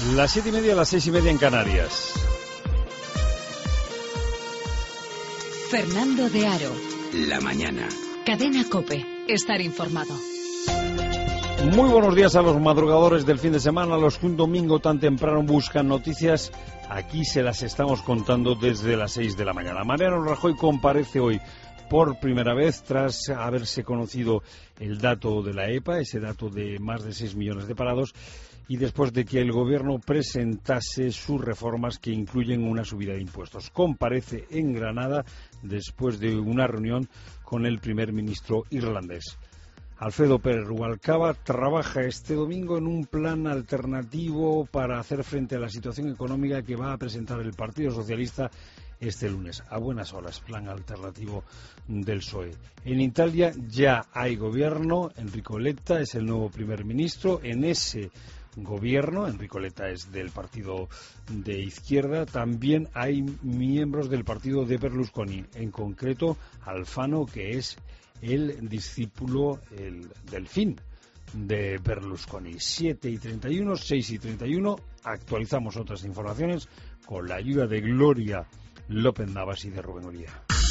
Las siete y media, las seis y media en Canarias. Fernando de Aro. La mañana. Cadena COPE. Estar informado. Muy buenos días a los madrugadores del fin de semana, a los que un domingo tan temprano buscan noticias. Aquí se las estamos contando desde las seis de la mañana. Mariano Rajoy comparece hoy por primera vez tras haberse conocido el dato de la E P A, ese dato de más de seis millones de parados, y después de que el Gobierno presentase sus reformas que incluyen una subida de impuestos. Comparece en Granada después de una reunión con el primer ministro irlandés. Alfredo Pérez Rubalcaba trabaja este domingo en un plan alternativo para hacer frente a la situación económica que va a presentar el Partido Socialista este lunes. A buenas horas, plan alternativo del P S O E. En Italia ya hay gobierno. Enrico Letta es el nuevo primer ministro. En ese gobierno, Enrico Letta es del partido de izquierda, también hay miembros del partido de Berlusconi, en concreto Alfano, que es el discípulo el, del fin de Berlusconi. siete y treinta y uno, seis y treinta y uno, actualizamos otras informaciones con la ayuda de Gloria López Navas y de Rubén Uría.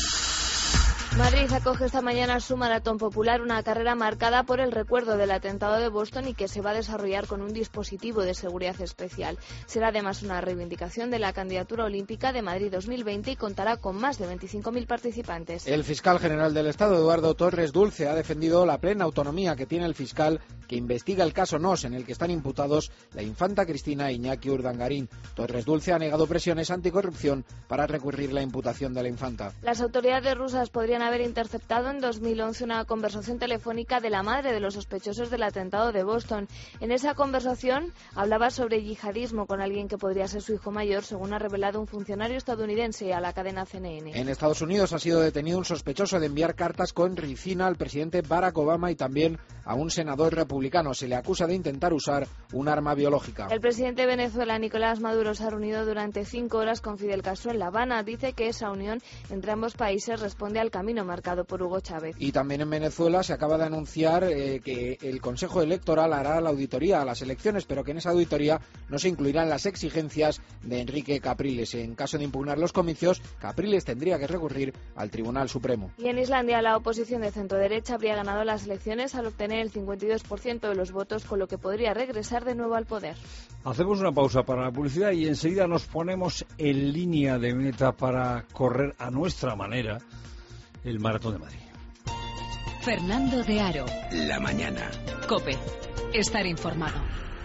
Madrid acoge esta mañana su maratón popular, una carrera marcada por el recuerdo del atentado de Boston y que se va a desarrollar con un dispositivo de seguridad especial. Será además una reivindicación de la candidatura olímpica de Madrid dos mil veinte y contará con más de veinticinco mil participantes. El fiscal general del Estado, Eduardo Torres Dulce, ha defendido la plena autonomía que tiene el fiscal que investiga el caso Nos, en el que están imputados la infanta Cristina e Iñaki Urdangarín. Torres Dulce ha negado presiones anticorrupción para recurrir la imputación de la infanta. Las autoridades rusas podrían haber interceptado en dos mil once una conversación telefónica de la madre de los sospechosos del atentado de Boston. En esa conversación hablaba sobre yihadismo con alguien que podría ser su hijo mayor, según ha revelado un funcionario estadounidense a la cadena C N N. En Estados Unidos ha sido detenido un sospechoso de enviar cartas con ricina al presidente Barack Obama y también a un senador republicano. Se le acusa de intentar usar un arma biológica. El presidente de Venezuela, Nicolás Maduro, se ha reunido durante cinco horas con Fidel Castro en La Habana. Dice que esa unión entre ambos países responde al camino marcado por Hugo Chávez. Y también en Venezuela se acaba de anunciar eh, que el Consejo Electoral hará la auditoría a las elecciones, pero que en esa auditoría no se incluirán las exigencias de Enrique Capriles. En caso de impugnar los comicios, Capriles tendría que recurrir al Tribunal Supremo. Y en Islandia, la oposición de centro-derecha habría ganado las elecciones al obtener el cincuenta y dos por ciento de los votos, con lo que podría regresar de nuevo al poder. Hacemos una pausa para la publicidad y enseguida nos ponemos en línea de meta para correr a nuestra manera el Maratón de Madrid. Fernando de Aro. La mañana. COPE. Estar informado.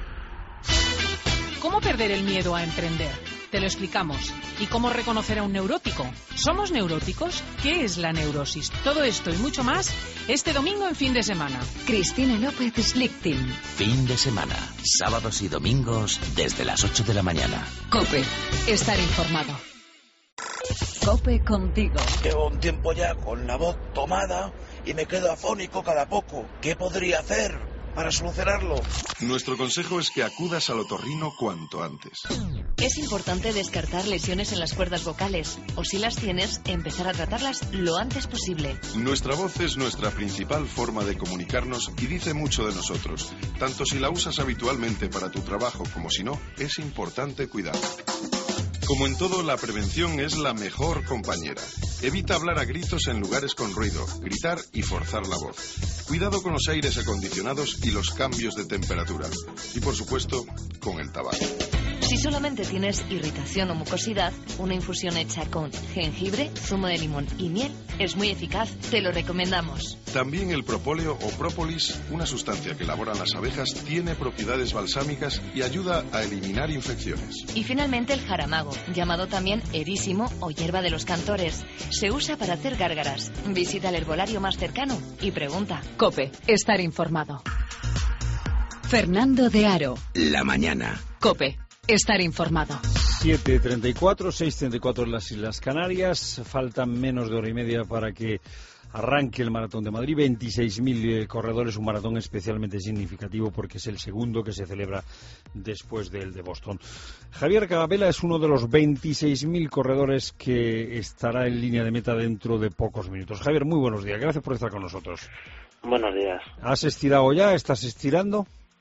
¿Cómo perder el miedo a emprender? Te lo explicamos. ¿Y cómo reconocer a un neurótico? ¿Somos neuróticos? ¿Qué es la neurosis? Todo esto y mucho más este domingo en Fin de Semana. Cristina López Slichting. Fin de semana. Sábados y domingos desde las ocho de la mañana. COPE. Estar informado. COPE contigo. Llevo un tiempo ya con la voz tomada y me quedo afónico cada poco. ¿Qué podría hacer para solucionarlo? Nuestro consejo es que acudas al otorrino cuanto antes. Es importante descartar lesiones en las cuerdas vocales, o si las tienes, empezar a tratarlas lo antes posible. Nuestra voz es nuestra principal forma de comunicarnos y dice mucho de nosotros. Tanto si la usas habitualmente para tu trabajo como si no, es importante cuidarla. Como en todo, la prevención es la mejor compañera. Evita hablar a gritos en lugares con ruido, gritar y forzar la voz. Cuidado con los aires acondicionados y los cambios de temperatura. Y por supuesto, con el tabaco. Si solamente tienes irritación o mucosidad, una infusión hecha con jengibre, zumo de limón y miel es muy eficaz. Te lo recomendamos. También el propóleo o própolis, una sustancia que elaboran las abejas, tiene propiedades balsámicas y ayuda a eliminar infecciones. Y finalmente el jaramago, llamado también erísimo o hierba de los cantores. Se usa para hacer gárgaras. Visita el herbolario más cercano y pregunta. COPE. Estar informado. Fernando de Aro. La mañana. COPE. Estar informado. siete treinta y cuatro, seis treinta y cuatro en las Islas Canarias. Faltan menos de hora y media para que arranque el Maratón de Madrid. veintiséis mil eh, corredores, un maratón especialmente significativo porque es el segundo que se celebra después del de Boston. Javier Cagabela es uno de los veintiséis mil corredores que estará en línea de meta dentro de pocos minutos. Javier, muy buenos días. Gracias por estar con nosotros. Buenos días. ¿Has estirado ya? ¿Estás estirando?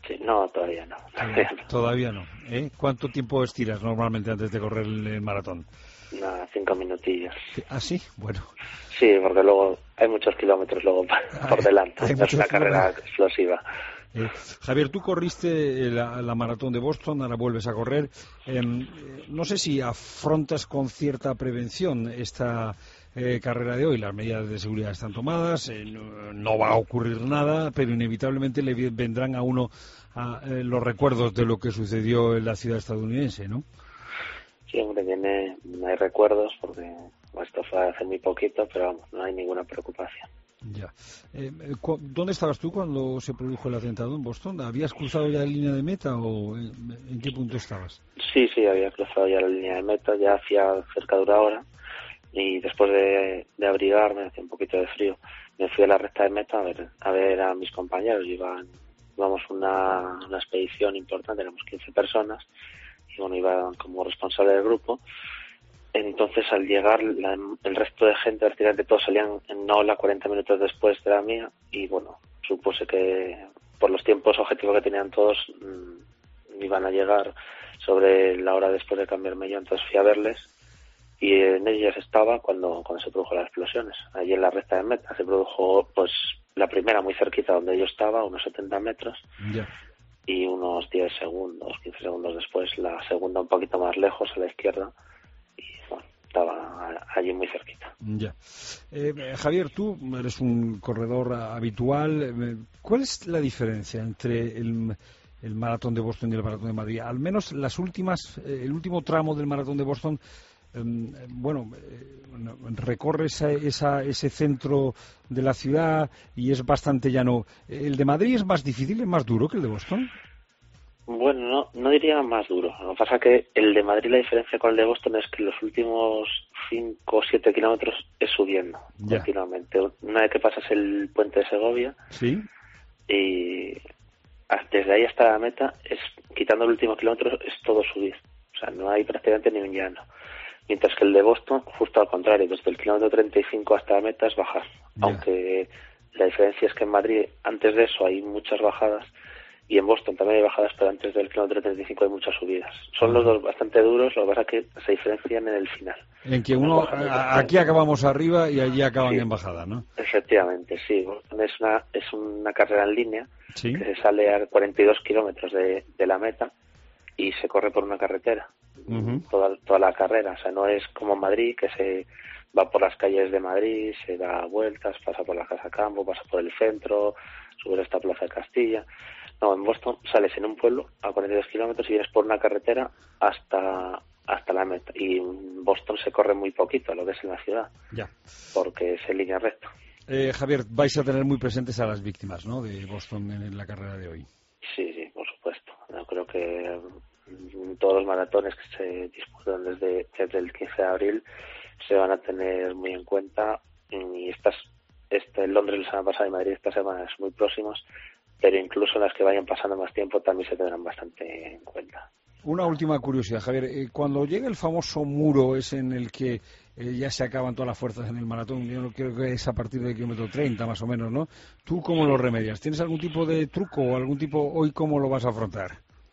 Sí, no, todavía no. Todavía no. Todavía no. ¿eh? ¿Cuánto tiempo estiras normalmente antes de correr el, el maratón? Nada, cinco minutillos. ¿Ah, sí? Bueno. Sí, porque luego hay muchos kilómetros luego por delante. Es una carrera explosiva. Eh, Javier, tú corriste la, la maratón de Boston, ahora vuelves a correr. Eh, no sé si afrontas con cierta prevención esta eh, carrera de hoy. Las medidas de seguridad están tomadas, eh, no, no va a ocurrir nada, pero inevitablemente le vendrán a uno a, eh, los recuerdos de lo que sucedió en la ciudad estadounidense, ¿no? Sí, hombre, tiene, no hay recuerdos porque bueno, esto fue hace muy poquito, pero vamos, no hay ninguna preocupación. Ya. Eh, ¿Dónde estabas tú cuando se produjo el atentado en Boston? ¿Habías cruzado ya la línea de meta o en, en qué punto estabas? Sí, sí, había cruzado ya la línea de meta, ya hacía cerca de una hora y después de, de abrigarme, hacía un poquito de frío, me fui a la recta de meta a ver a, ver a mis compañeros. Iban, íbamos una, una expedición importante, éramos quince personas y bueno, iba como responsable del grupo. Entonces, al llegar, la, el resto de gente, prácticamente todos salían en una ola cuarenta minutos después de la mía y, bueno, supuse que por los tiempos objetivos que tenían todos mmm, iban a llegar sobre la hora después de cambiarme yo. Entonces fui a verles y en ellas estaba cuando, cuando se produjo las explosiones. Allí en la recta de meta se produjo, pues, la primera muy cerquita donde yo estaba, unos setenta metros. Yeah. Y unos diez segundos, quince segundos después, la segunda un poquito más lejos, a la izquierda. Estaba allí muy cerquita. Ya. Eh, Javier, tú eres un corredor habitual. ¿Cuál es la diferencia entre el, el maratón de Boston y el maratón de Madrid? Al menos las últimas, eh, el último tramo del maratón de Boston, eh, bueno, eh, recorre esa, esa, ese centro de la ciudad y es bastante llano. ¿El de Madrid es más difícil, es más duro que el de Boston? Bueno, no, no diría más duro. Lo que pasa es que el de Madrid, la diferencia con el de Boston es que los últimos cinco o siete kilómetros es subiendo ya. Continuamente. Una vez que pasas el puente de Segovia, ¿sí? Y desde ahí hasta la meta, es quitando el último kilómetro, es todo subir. O sea, no hay prácticamente ni un llano. Mientras que el de Boston, justo al contrario, desde el kilómetro treinta y cinco hasta la meta es bajar. Ya. Aunque la diferencia es que en Madrid, antes de eso, hay muchas bajadas. Y en Boston también hay bajadas, pero antes del kilómetro treinta y cinco hay muchas subidas. Son los dos bastante duros, lo que pasa es que se diferencian en el final. En que uno, a, aquí acabamos arriba y allí acaban sí, en bajada, ¿no? Efectivamente, sí. Boston es una, es una carrera en línea, ¿sí? Que se sale a cuarenta y dos kilómetros de, de la meta y se corre por una carretera. Uh-huh. Toda, toda la carrera, o sea, no es como en Madrid, que se va por las calles de Madrid, se da vueltas, pasa por la Casa Campo, pasa por el centro, sube esta Plaza de Castilla. No, en Boston sales en un pueblo a cuarenta y dos kilómetros y vienes por una carretera hasta hasta la meta. Y en Boston se corre muy poquito, lo que es en la ciudad, ya, porque es en línea recta. Eh, Javier, vais a tener muy presentes a las víctimas, ¿no?, de Boston en, en la carrera de hoy. Sí, sí, por supuesto. Yo creo que en todos los maratones que se disputan desde, desde el quince de abril se van a tener muy en cuenta. Y estas, este, en Londres la semana pasada y Madrid esta semana es muy próximos, pero incluso las que vayan pasando más tiempo también se tendrán bastante en cuenta. Una última curiosidad, Javier. Eh, cuando llega el famoso muro ese en el que eh, ya se acaban todas las fuerzas en el maratón, yo creo que es a partir del kilómetro treinta más o menos, ¿no? ¿Tú cómo lo remedias? ¿Tienes algún tipo de truco o algún tipo, hoy cómo lo vas a afrontar?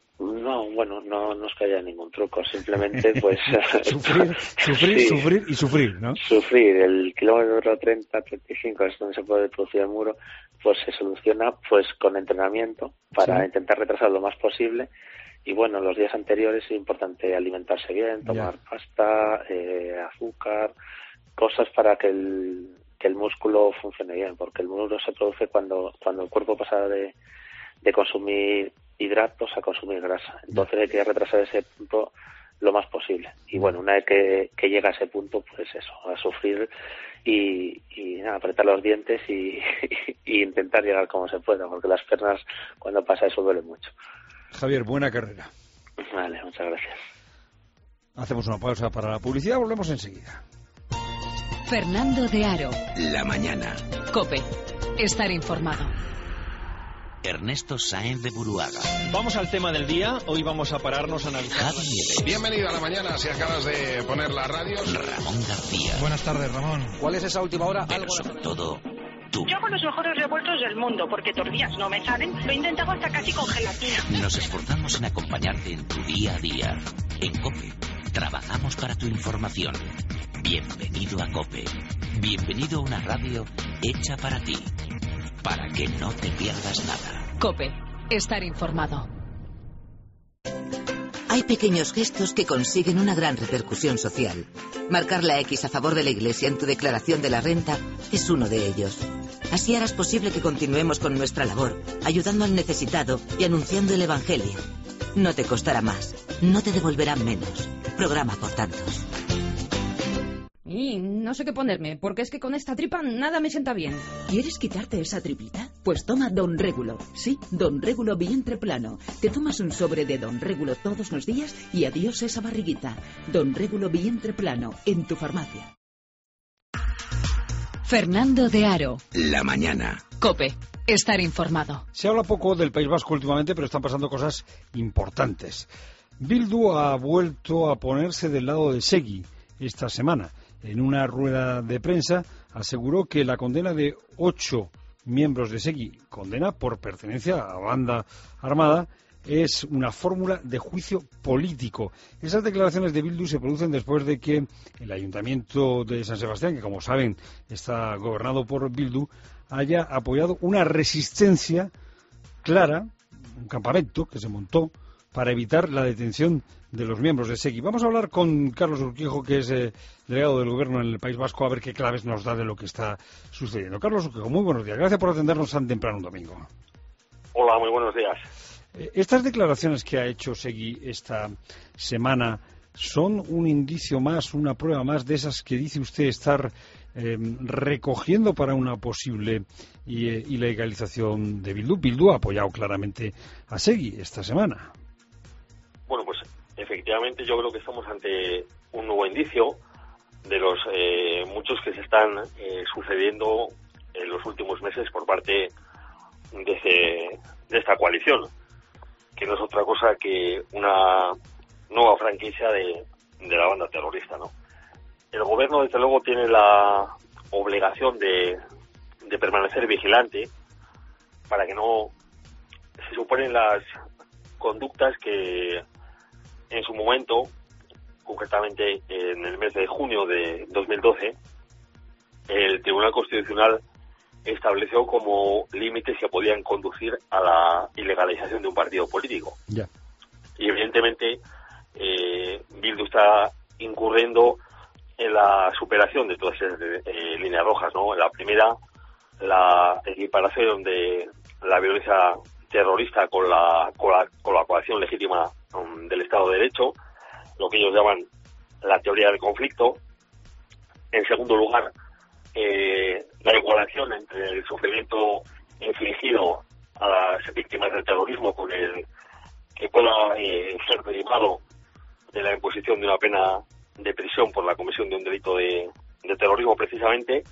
No, bueno, no, no es que haya ningún truco, simplemente pues... sufrir, sufrir, sí, sufrir y sufrir, ¿no? Sufrir, el kilómetro treinta, treinta y cinco es donde se puede producir el muro, pues se soluciona pues con entrenamiento para sí. intentar retrasar lo más posible. Y bueno, los días anteriores es importante alimentarse bien, tomar ya. pasta, eh, azúcar, cosas para que el, que el músculo funcione bien, porque el muro se produce cuando, cuando el cuerpo pasa de, de consumir hidratos a consumir grasa. Entonces hay que retrasar ese punto lo más posible. Y bueno, una vez que, que llega a ese punto, pues eso, a sufrir y, y nada, apretar los dientes y, y intentar llegar como se pueda, porque las piernas cuando pasa eso duele mucho. Javier, buena carrera. Vale, muchas gracias. Hacemos una pausa para la publicidad, volvemos enseguida. Fernando de Aro. La mañana. COPE. Estar informado. Ernesto Sáenz de Buruaga. Vamos al tema del día. Hoy vamos a pararnos a analizar. Javi Nieves. Bienvenido a la mañana, si acabas de poner la radio. Ramón García. Buenas tardes, Ramón. ¿Cuál es esa última hora? Pero sobre todo, tú. Yo hago los mejores revueltos del mundo, porque tortillas no me salen. Lo he intentado hasta casi con gelatina. Nos esforzamos en acompañarte en tu día a día. En COPE, trabajamos para tu información. Bienvenido a COPE. Bienvenido a una radio hecha para ti. Para que no te pierdas nada. COPE. Estar informado. Hay pequeños gestos que consiguen una gran repercusión social. Marcar la X a favor de la Iglesia en tu declaración de la renta es uno de ellos. Así harás posible que continuemos con nuestra labor, ayudando al necesitado y anunciando el Evangelio. No te costará más, no te devolverán menos. Programa por tantos. Y no sé qué ponerme, porque es que con esta tripa nada me sienta bien. ¿Quieres quitarte esa tripita? Pues toma Don Régulo. Sí, Don Régulo vientre plano. Te tomas un sobre de Don Régulo todos los días y adiós esa barriguita. Don Régulo vientre plano, en tu farmacia. Fernando de Aro. La mañana. COPE. Estar informado. Se habla poco del País Vasco últimamente, pero están pasando cosas importantes. Bildu ha vuelto a ponerse del lado de Segui esta semana. En una rueda de prensa aseguró que la condena de ocho miembros de Segui, condena por pertenencia a banda armada, es una fórmula de juicio político. Esas declaraciones de Bildu se producen después de que el Ayuntamiento de San Sebastián, que como saben está gobernado por Bildu, haya apoyado una resistencia clara, un campamento que se montó para evitar la detención de los miembros de Segui. Vamos a hablar con Carlos Urquijo, que es eh, delegado del Gobierno en el País Vasco, a ver qué claves nos da de lo que está sucediendo. Carlos Urquijo, muy buenos días. Gracias por atendernos tan temprano un domingo. Hola, muy buenos días. Eh, estas declaraciones que ha hecho Segui esta semana son un indicio más, una prueba más de esas que dice usted estar eh, recogiendo para una posible y, eh, ilegalización de Bildu. Bildu ha apoyado claramente a Segui esta semana. Bueno, pues efectivamente yo creo que estamos ante un nuevo indicio de los eh, muchos que se están eh, sucediendo en los últimos meses por parte de, ese, de esta coalición, que no es otra cosa que una nueva franquicia de, de la banda terrorista, ¿no? El gobierno, desde luego, tiene la obligación de, de permanecer vigilante para que no se suponen las conductas que en su momento, concretamente en el mes de junio de dos mil doce, el Tribunal Constitucional estableció como límites que podían conducir a la ilegalización de un partido político. Yeah. Y evidentemente eh, Bildu está incurriendo en la superación de todas esas eh, líneas rojas, ¿no? La primera, la equiparación de la violencia terrorista con la, con la, con la coacción legítima um, del Estado de Derecho, lo que ellos llaman la teoría del conflicto. En segundo lugar, eh, la igualación entre el sufrimiento infligido a las víctimas del terrorismo con el que pueda eh, ser derivado de la imposición de una pena de prisión por la comisión de un delito de, de terrorismo, precisamente.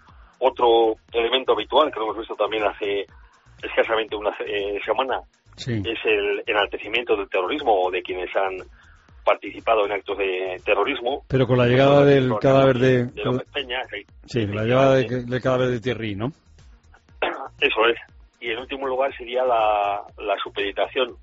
Otro elemento habitual que lo hemos visto también hace escasamente una eh, semana sí. es el enaltecimiento del terrorismo o de quienes han participado en actos de terrorismo. Pero con la llegada Eso, del con cadáver de, de... de López Peña, sí, sí, la llegada de, del cadáver de Thierry, ¿no? Eso es. Y en último lugar sería la, la supeditación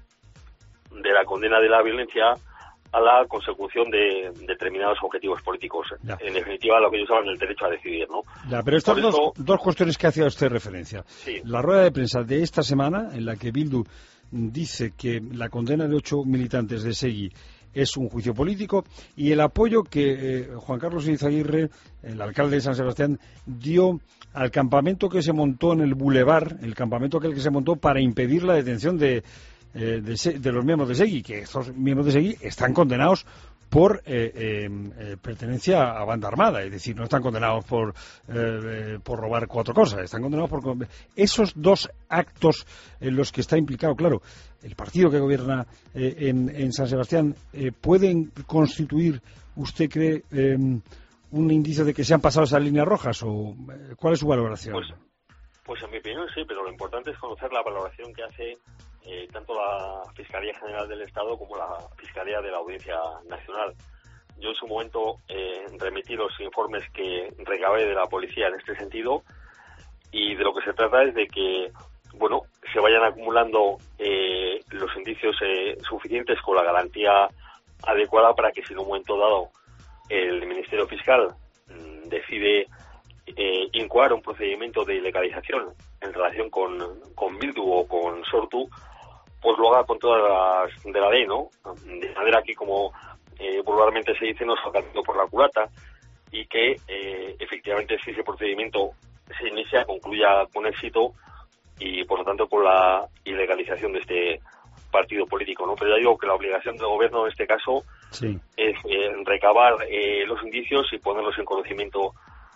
de la condena de la violencia a la consecución de determinados objetivos políticos. Ya. En definitiva, lo que ellos llaman el derecho a decidir, ¿no? Ya, pero estas Por dos, eso, dos cuestiones que hacía usted referencia. Sí. La rueda de prensa de esta semana, en la que Bildu dice que la condena de ocho militantes de Segui es un juicio político, y el apoyo que eh, Juan Carlos Izaguirre, el alcalde de San Sebastián, dio al campamento que se montó en el Boulevard, el campamento aquel que se montó para impedir la detención de, eh, de, de los miembros de Segui, que estos miembros de Segui están condenados por eh, eh, eh, pertenencia a banda armada, es decir, no están condenados por eh, por robar cuatro cosas, están condenados por esos dos actos en los que está implicado, claro, el partido que gobierna eh, en, en San Sebastián. Eh, ¿pueden constituir, usted cree, eh, un indicio de que se han pasado esas líneas rojas, o eh, cuál es su valoración? Pues, pues en mi opinión sí, pero lo importante es conocer la valoración que hace Eh, tanto la Fiscalía General del Estado como la Fiscalía de la Audiencia Nacional. Yo en su momento eh, remití los informes que recabé de la policía en este sentido, y de lo que se trata es de que, bueno, se vayan acumulando eh, los indicios eh, suficientes con la garantía adecuada para que si en un momento dado el Ministerio Fiscal mmm, decide eh, incoar un procedimiento de ilegalización en relación con, con Bildu o con Sortu, pues lo haga con todas las de la ley, ¿no? De manera que, como eh, vulgarmente se dice, no salga por la culata, y que eh, efectivamente si ese procedimiento se inicia, concluya con éxito y por lo tanto con la ilegalización de este partido político, ¿no? Pero ya digo que la obligación del gobierno en este caso sí. es eh, recabar eh, los indicios y ponerlos en conocimiento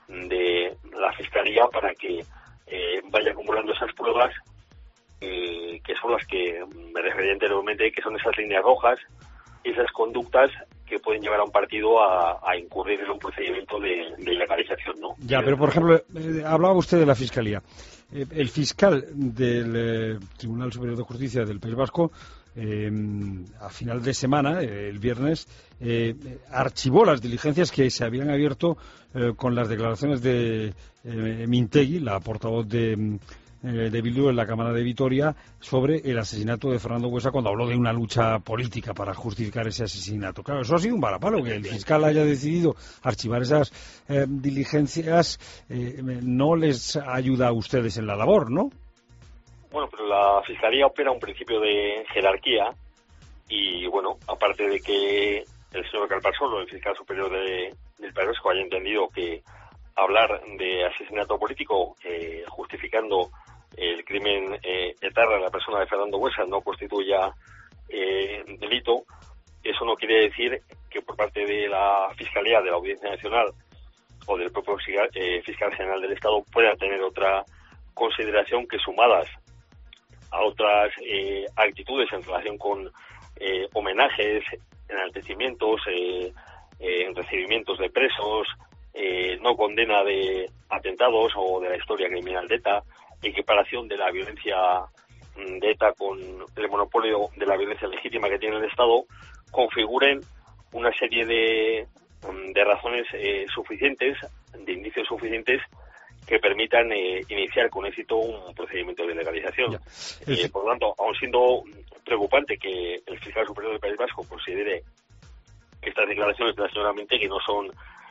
de la Fiscalía para que eh, vaya acumulando esas pruebas eh, que son las que me refería anteriormente, que son esas líneas rojas, esas conductas que pueden llevar a un partido a, a incurrir en un procedimiento de, de ilegalización, ¿no? Ya, pero por ejemplo, eh, hablaba usted de la Fiscalía. Eh, el fiscal del eh, Tribunal Superior de Justicia del País Vasco, eh, a final de semana, eh, el viernes, eh, archivó las diligencias que se habían abierto eh, con las declaraciones de eh, Mintegui, la portavoz de... de Bildu en la Cámara de Vitoria, sobre el asesinato de Fernando Buesa, cuando habló de una lucha política para justificar ese asesinato. Claro, eso ha sido un varapalo, que el fiscal haya decidido archivar esas eh, diligencias, eh, no les ayuda a ustedes en la labor, ¿no? Bueno, pero la Fiscalía opera un principio de jerarquía y, bueno, aparte de que el señor Calparsoro, el fiscal superior de, del País Vasco, haya entendido que hablar de asesinato político eh, justificando el crimen eh, etarra en la persona de Fernando Buesa no constituya eh, delito, eso no quiere decir que por parte de la Fiscalía, de la Audiencia Nacional o del propio fiscal, eh, fiscal general del Estado pueda tener otra consideración que, sumadas a otras eh, actitudes en relación con eh, homenajes, enaltecimientos, eh, eh, recibimientos de presos, eh, no condena de atentados o de la historia criminal de ETA, equiparación de la violencia de ETA con el monopolio de la violencia legítima que tiene el Estado, configuren una serie de, de razones eh, suficientes, de indicios suficientes que permitan eh, iniciar con éxito un procedimiento de legalización. Eh, por lo tanto, aun siendo preocupante que el fiscal superior del País Vasco considere que estas declaraciones de la señora Mintegui no son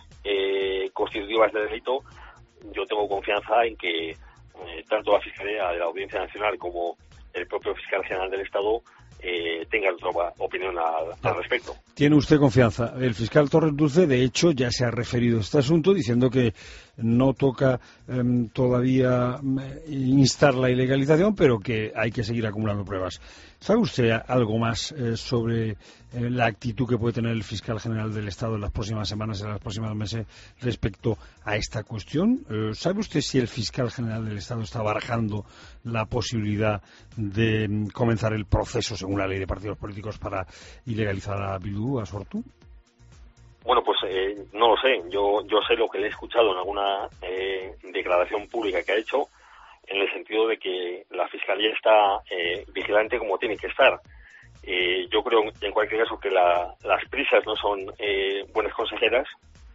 eh, constitutivas de delito, yo tengo confianza en que eh, tanto la Fiscalía de la Audiencia Nacional como el propio fiscal general del Estado eh, tengan otra opinión al, al respecto. Tiene usted confianza. El fiscal Torres Dulce, de hecho, ya se ha referido a este asunto diciendo que no toca eh, todavía eh, instar la ilegalización, pero que hay que seguir acumulando pruebas. ¿Sabe usted algo más eh, sobre eh, la actitud que puede tener el fiscal general del Estado en las próximas semanas, en los próximos meses, respecto a esta cuestión? Eh, ¿Sabe usted si el fiscal general del Estado está barajando la posibilidad de mm, comenzar el proceso, según la ley de partidos políticos, para ilegalizar a Bildu, a Sortu? Bueno, pues eh, no lo sé. Yo yo sé lo que le he escuchado en alguna eh, declaración pública que ha hecho, en el sentido de que la Fiscalía está eh, vigilante como tiene que estar. Eh, yo creo, en cualquier caso, que la, las prisas no son eh, buenas consejeras.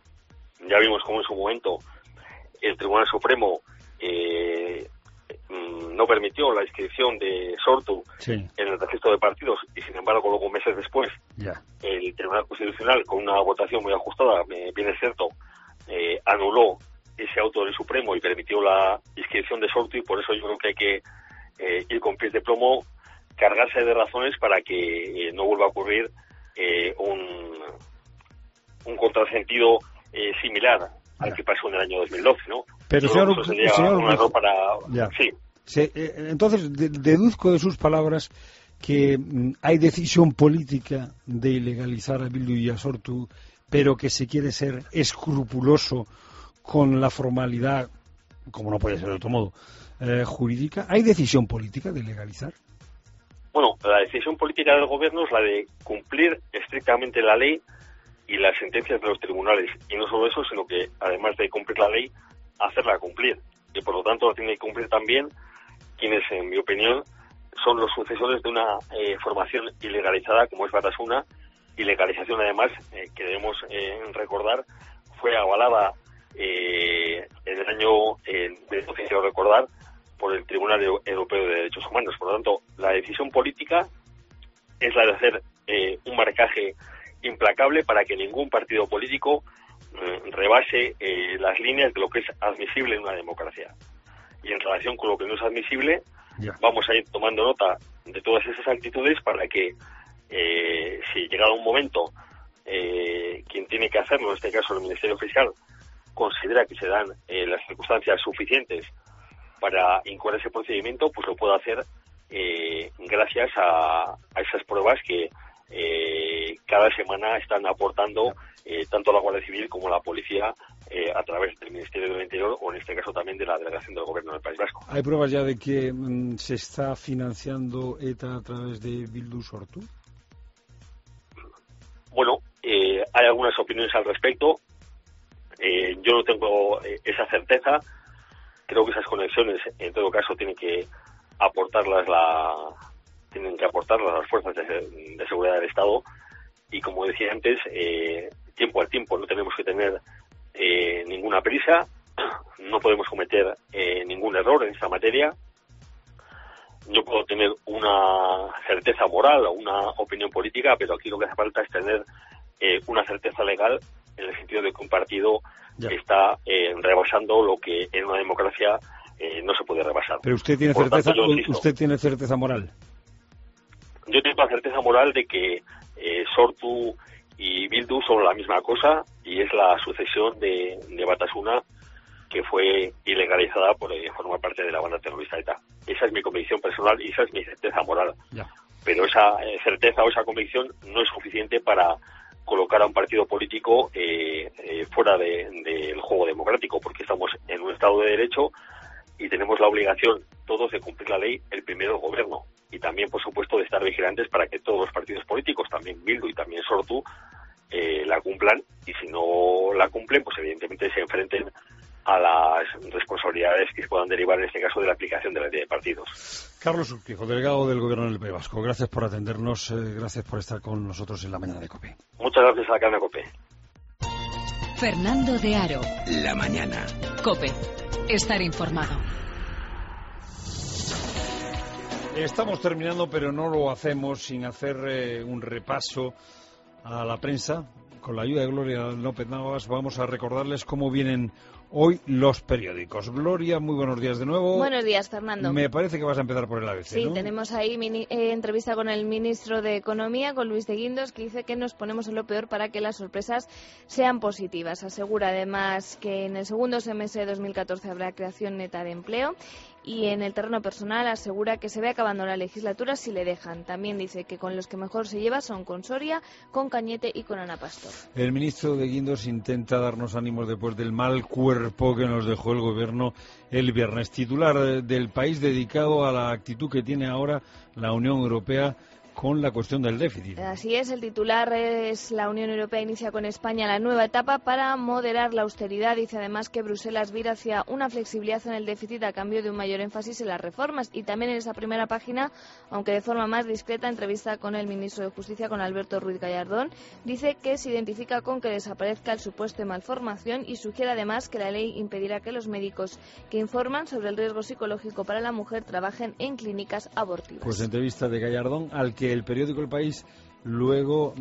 Ya vimos cómo en su momento el Tribunal Supremo eh, no permitió la inscripción de Sortu sí. en el registro de partidos y, sin embargo, luego meses después yeah. el Tribunal Constitucional, con una votación muy ajustada, bien es cierto, eh, anuló ese auto del Supremo y permitió la inscripción de Sortu, y por eso yo creo que hay que eh, ir con pies de plomo, cargarse de razones para que eh, no vuelva a ocurrir eh, un, un contrasentido eh, similar al yeah. que pasó en el año dos mil doce, ¿no? Pero, señor, eso sería señor, un error para... Ya. Sí. Se, eh, entonces, de, deduzco de sus palabras que mm, hay decisión política de ilegalizar a Bildu y a Sortu, pero que se quiere ser escrupuloso con la formalidad, como no puede ser de otro modo, eh, jurídica. ¿Hay decisión política de legalizar? Bueno, la decisión política del gobierno es la de cumplir estrictamente la ley y las sentencias de los tribunales. Y no solo eso, sino que, además de cumplir la ley, hacerla cumplir. Y por lo tanto la tiene que cumplir también quienes, en mi opinión, son los sucesores de una eh, formación ilegalizada como es Batasuna, ilegalización además eh, que debemos eh, recordar fue avalada eh, en el año, eh, quiero recordar, por el Tribunal Europeo de Derechos Humanos. Por lo tanto, la decisión política es la de hacer eh, un marcaje implacable para que ningún partido político eh, rebase eh, las líneas de lo que es admisible en una democracia. Y en relación con lo que no es admisible, yeah. vamos a ir tomando nota de todas esas actitudes para que, eh, si llegado un momento, eh, quien tiene que hacerlo, en este caso el Ministerio Fiscal, considera que se dan eh, las circunstancias suficientes para incoar ese procedimiento, pues lo puede hacer eh, gracias a, a esas pruebas que eh, cada semana están aportando eh, tanto la Guardia Civil como la Policía eh, a través del Ministerio del Interior o en este caso también de la Delegación del Gobierno del País Vasco. ¿Hay pruebas ya de que mm, se está financiando ETA a través de Bildu Sortu? Bueno, eh, hay algunas opiniones al respecto. Eh, yo no tengo eh, esa certeza. Creo que esas conexiones, en todo caso, tienen que aportarlas la, tienen que aportarlas las fuerzas de, de seguridad del Estado. Y como decía antes, eh, tiempo al tiempo, no tenemos que tener eh, ninguna prisa, no podemos cometer eh, ningún error en esta materia. Yo puedo tener una certeza moral o una opinión política, pero aquí lo que hace falta es tener eh, una certeza legal en el sentido de que un partido ya. está eh, rebasando lo que en una democracia eh, no se puede rebasar. Pero usted tiene Por certeza, tanto, insisto, usted tiene certeza moral. Yo tengo la certeza moral de que eh, Sortu y Bildu son la misma cosa y es la sucesión de, de Batasuna que fue ilegalizada por eh, formar parte de la banda terrorista ETA. Esa es mi convicción personal y esa es mi certeza moral. Ya. Pero esa eh, certeza o esa convicción no es suficiente para colocar a un partido político eh, eh, fuera del de, de juego democrático, porque estamos en un Estado de Derecho y tenemos la obligación todos de cumplir la ley, el primero el gobierno, y también, por supuesto, de estar vigilantes para que todos los partidos políticos, también Bildu y también Sortu, eh, la cumplan, y si no la cumplen, pues evidentemente se enfrenten a las responsabilidades que puedan derivar, en este caso, de la aplicación de la ley de partidos. Carlos Urquijo, delegado del Gobierno del País Vasco, gracias por atendernos, eh, gracias por estar con nosotros en la mañana de COPE. Muchas gracias a la cadena COPE. Fernando de Aro. La mañana. COPE. Estar informado. Estamos terminando, pero no lo hacemos sin hacer eh, un repaso a la prensa. Con la ayuda de Gloria López Navas vamos a recordarles cómo vienen hoy los periódicos. Gloria, muy buenos días de nuevo. Buenos días, Fernando. Me parece que vas a empezar por el A B C, Sí, ¿no? tenemos ahí mini, eh, entrevista con el ministro de Economía, con Luis de Guindos, que dice que nos ponemos en lo peor para que las sorpresas sean positivas. Asegura además que en el segundo semestre de dos mil catorce habrá creación neta de empleo. Y en el terreno personal asegura que se ve acabando la legislatura si le dejan. También dice que con los que mejor se lleva son con Soria, con Cañete y con Ana Pastor. El ministro de Guindos intenta darnos ánimos después del mal cuerpo que nos dejó el gobierno el viernes. Titular del País dedicado a la actitud que tiene ahora la Unión Europea con la cuestión del déficit. Así es, el titular es: la Unión Europea inicia con España la nueva etapa para moderar la austeridad. Dice además que Bruselas vira hacia una flexibilidad en el déficit a cambio de un mayor énfasis en las reformas. Y también en esa primera página, aunque de forma más discreta, entrevista con el ministro de Justicia, con Alberto Ruiz Gallardón, dice que se identifica con que desaparezca el supuesto de malformación y sugiere además que la ley impedirá que los médicos que informan sobre el riesgo psicológico para la mujer trabajen en clínicas abortivas. Pues entrevista de Gallardón al que el periódico El País luego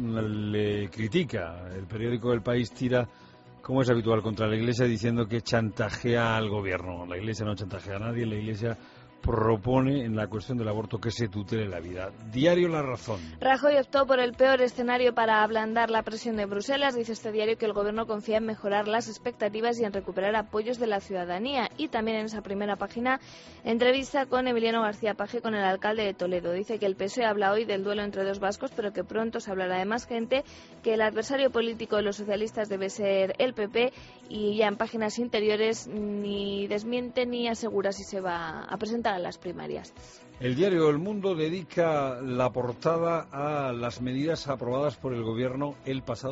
le critica. El periódico El País tira, como es habitual, contra la Iglesia diciendo que chantajea al gobierno. La Iglesia no chantajea a nadie, la Iglesia propone en la cuestión del aborto que se tutele la vida. Diario La Razón. Rajoy optó por el peor escenario para ablandar la presión de Bruselas. Dice este diario que el gobierno confía en mejorar las expectativas y en recuperar apoyos de la ciudadanía. Y también en esa primera página, entrevista con Emiliano García Paje, con el alcalde de Toledo. Dice que el P S O E habla hoy del duelo entre dos vascos, pero que pronto se hablará de más gente, que el adversario político de los socialistas debe ser el P P, y ya en páginas interiores ni desmiente ni asegura si se va a presentar a las primarias. El diario El Mundo dedica la portada a las medidas aprobadas por el gobierno el pasado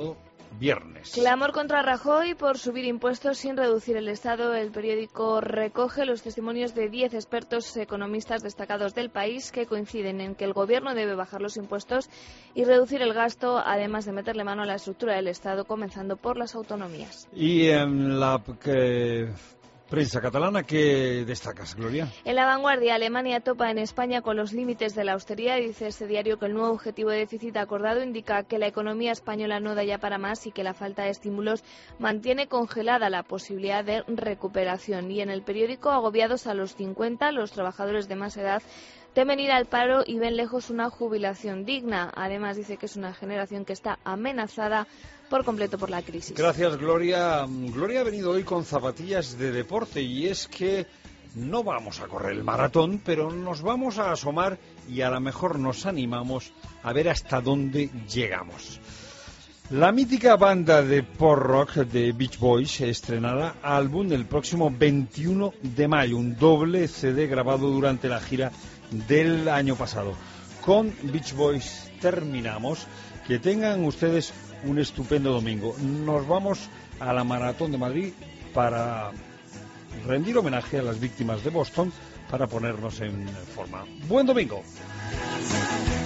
viernes. Clamor contra Rajoy por subir impuestos sin reducir el Estado. El periódico recoge los testimonios de diez expertos economistas destacados del país que coinciden en que el gobierno debe bajar los impuestos y reducir el gasto, además de meterle mano a la estructura del Estado, comenzando por las autonomías. Y en la que... prensa catalana, ¿qué destacas, Gloria? En La Vanguardia, Alemania topa en España con los límites de la austeridad y dice este diario que el nuevo objetivo de déficit acordado indica que la economía española no da ya para más y que la falta de estímulos mantiene congelada la posibilidad de recuperación. Y en el periódico, agobiados a los cincuenta, los trabajadores de más edad temen ir al paro y ven lejos una jubilación digna. Además, dice que es una generación que está amenazada por completo por la crisis. Gracias, Gloria. Gloria ha venido hoy con zapatillas de deporte y es que no vamos a correr el maratón, pero nos vamos a asomar y a lo mejor nos animamos a ver hasta dónde llegamos. La mítica banda de post-rock de Beach Boys estrenará álbum el próximo veintiuno de mayo, un doble C D grabado durante la gira del año pasado. Con Beach Boys terminamos. Que tengan ustedes un estupendo domingo. Nos vamos a la Maratón de Madrid para rendir homenaje a las víctimas de Boston, para ponernos en forma. ¡Buen domingo!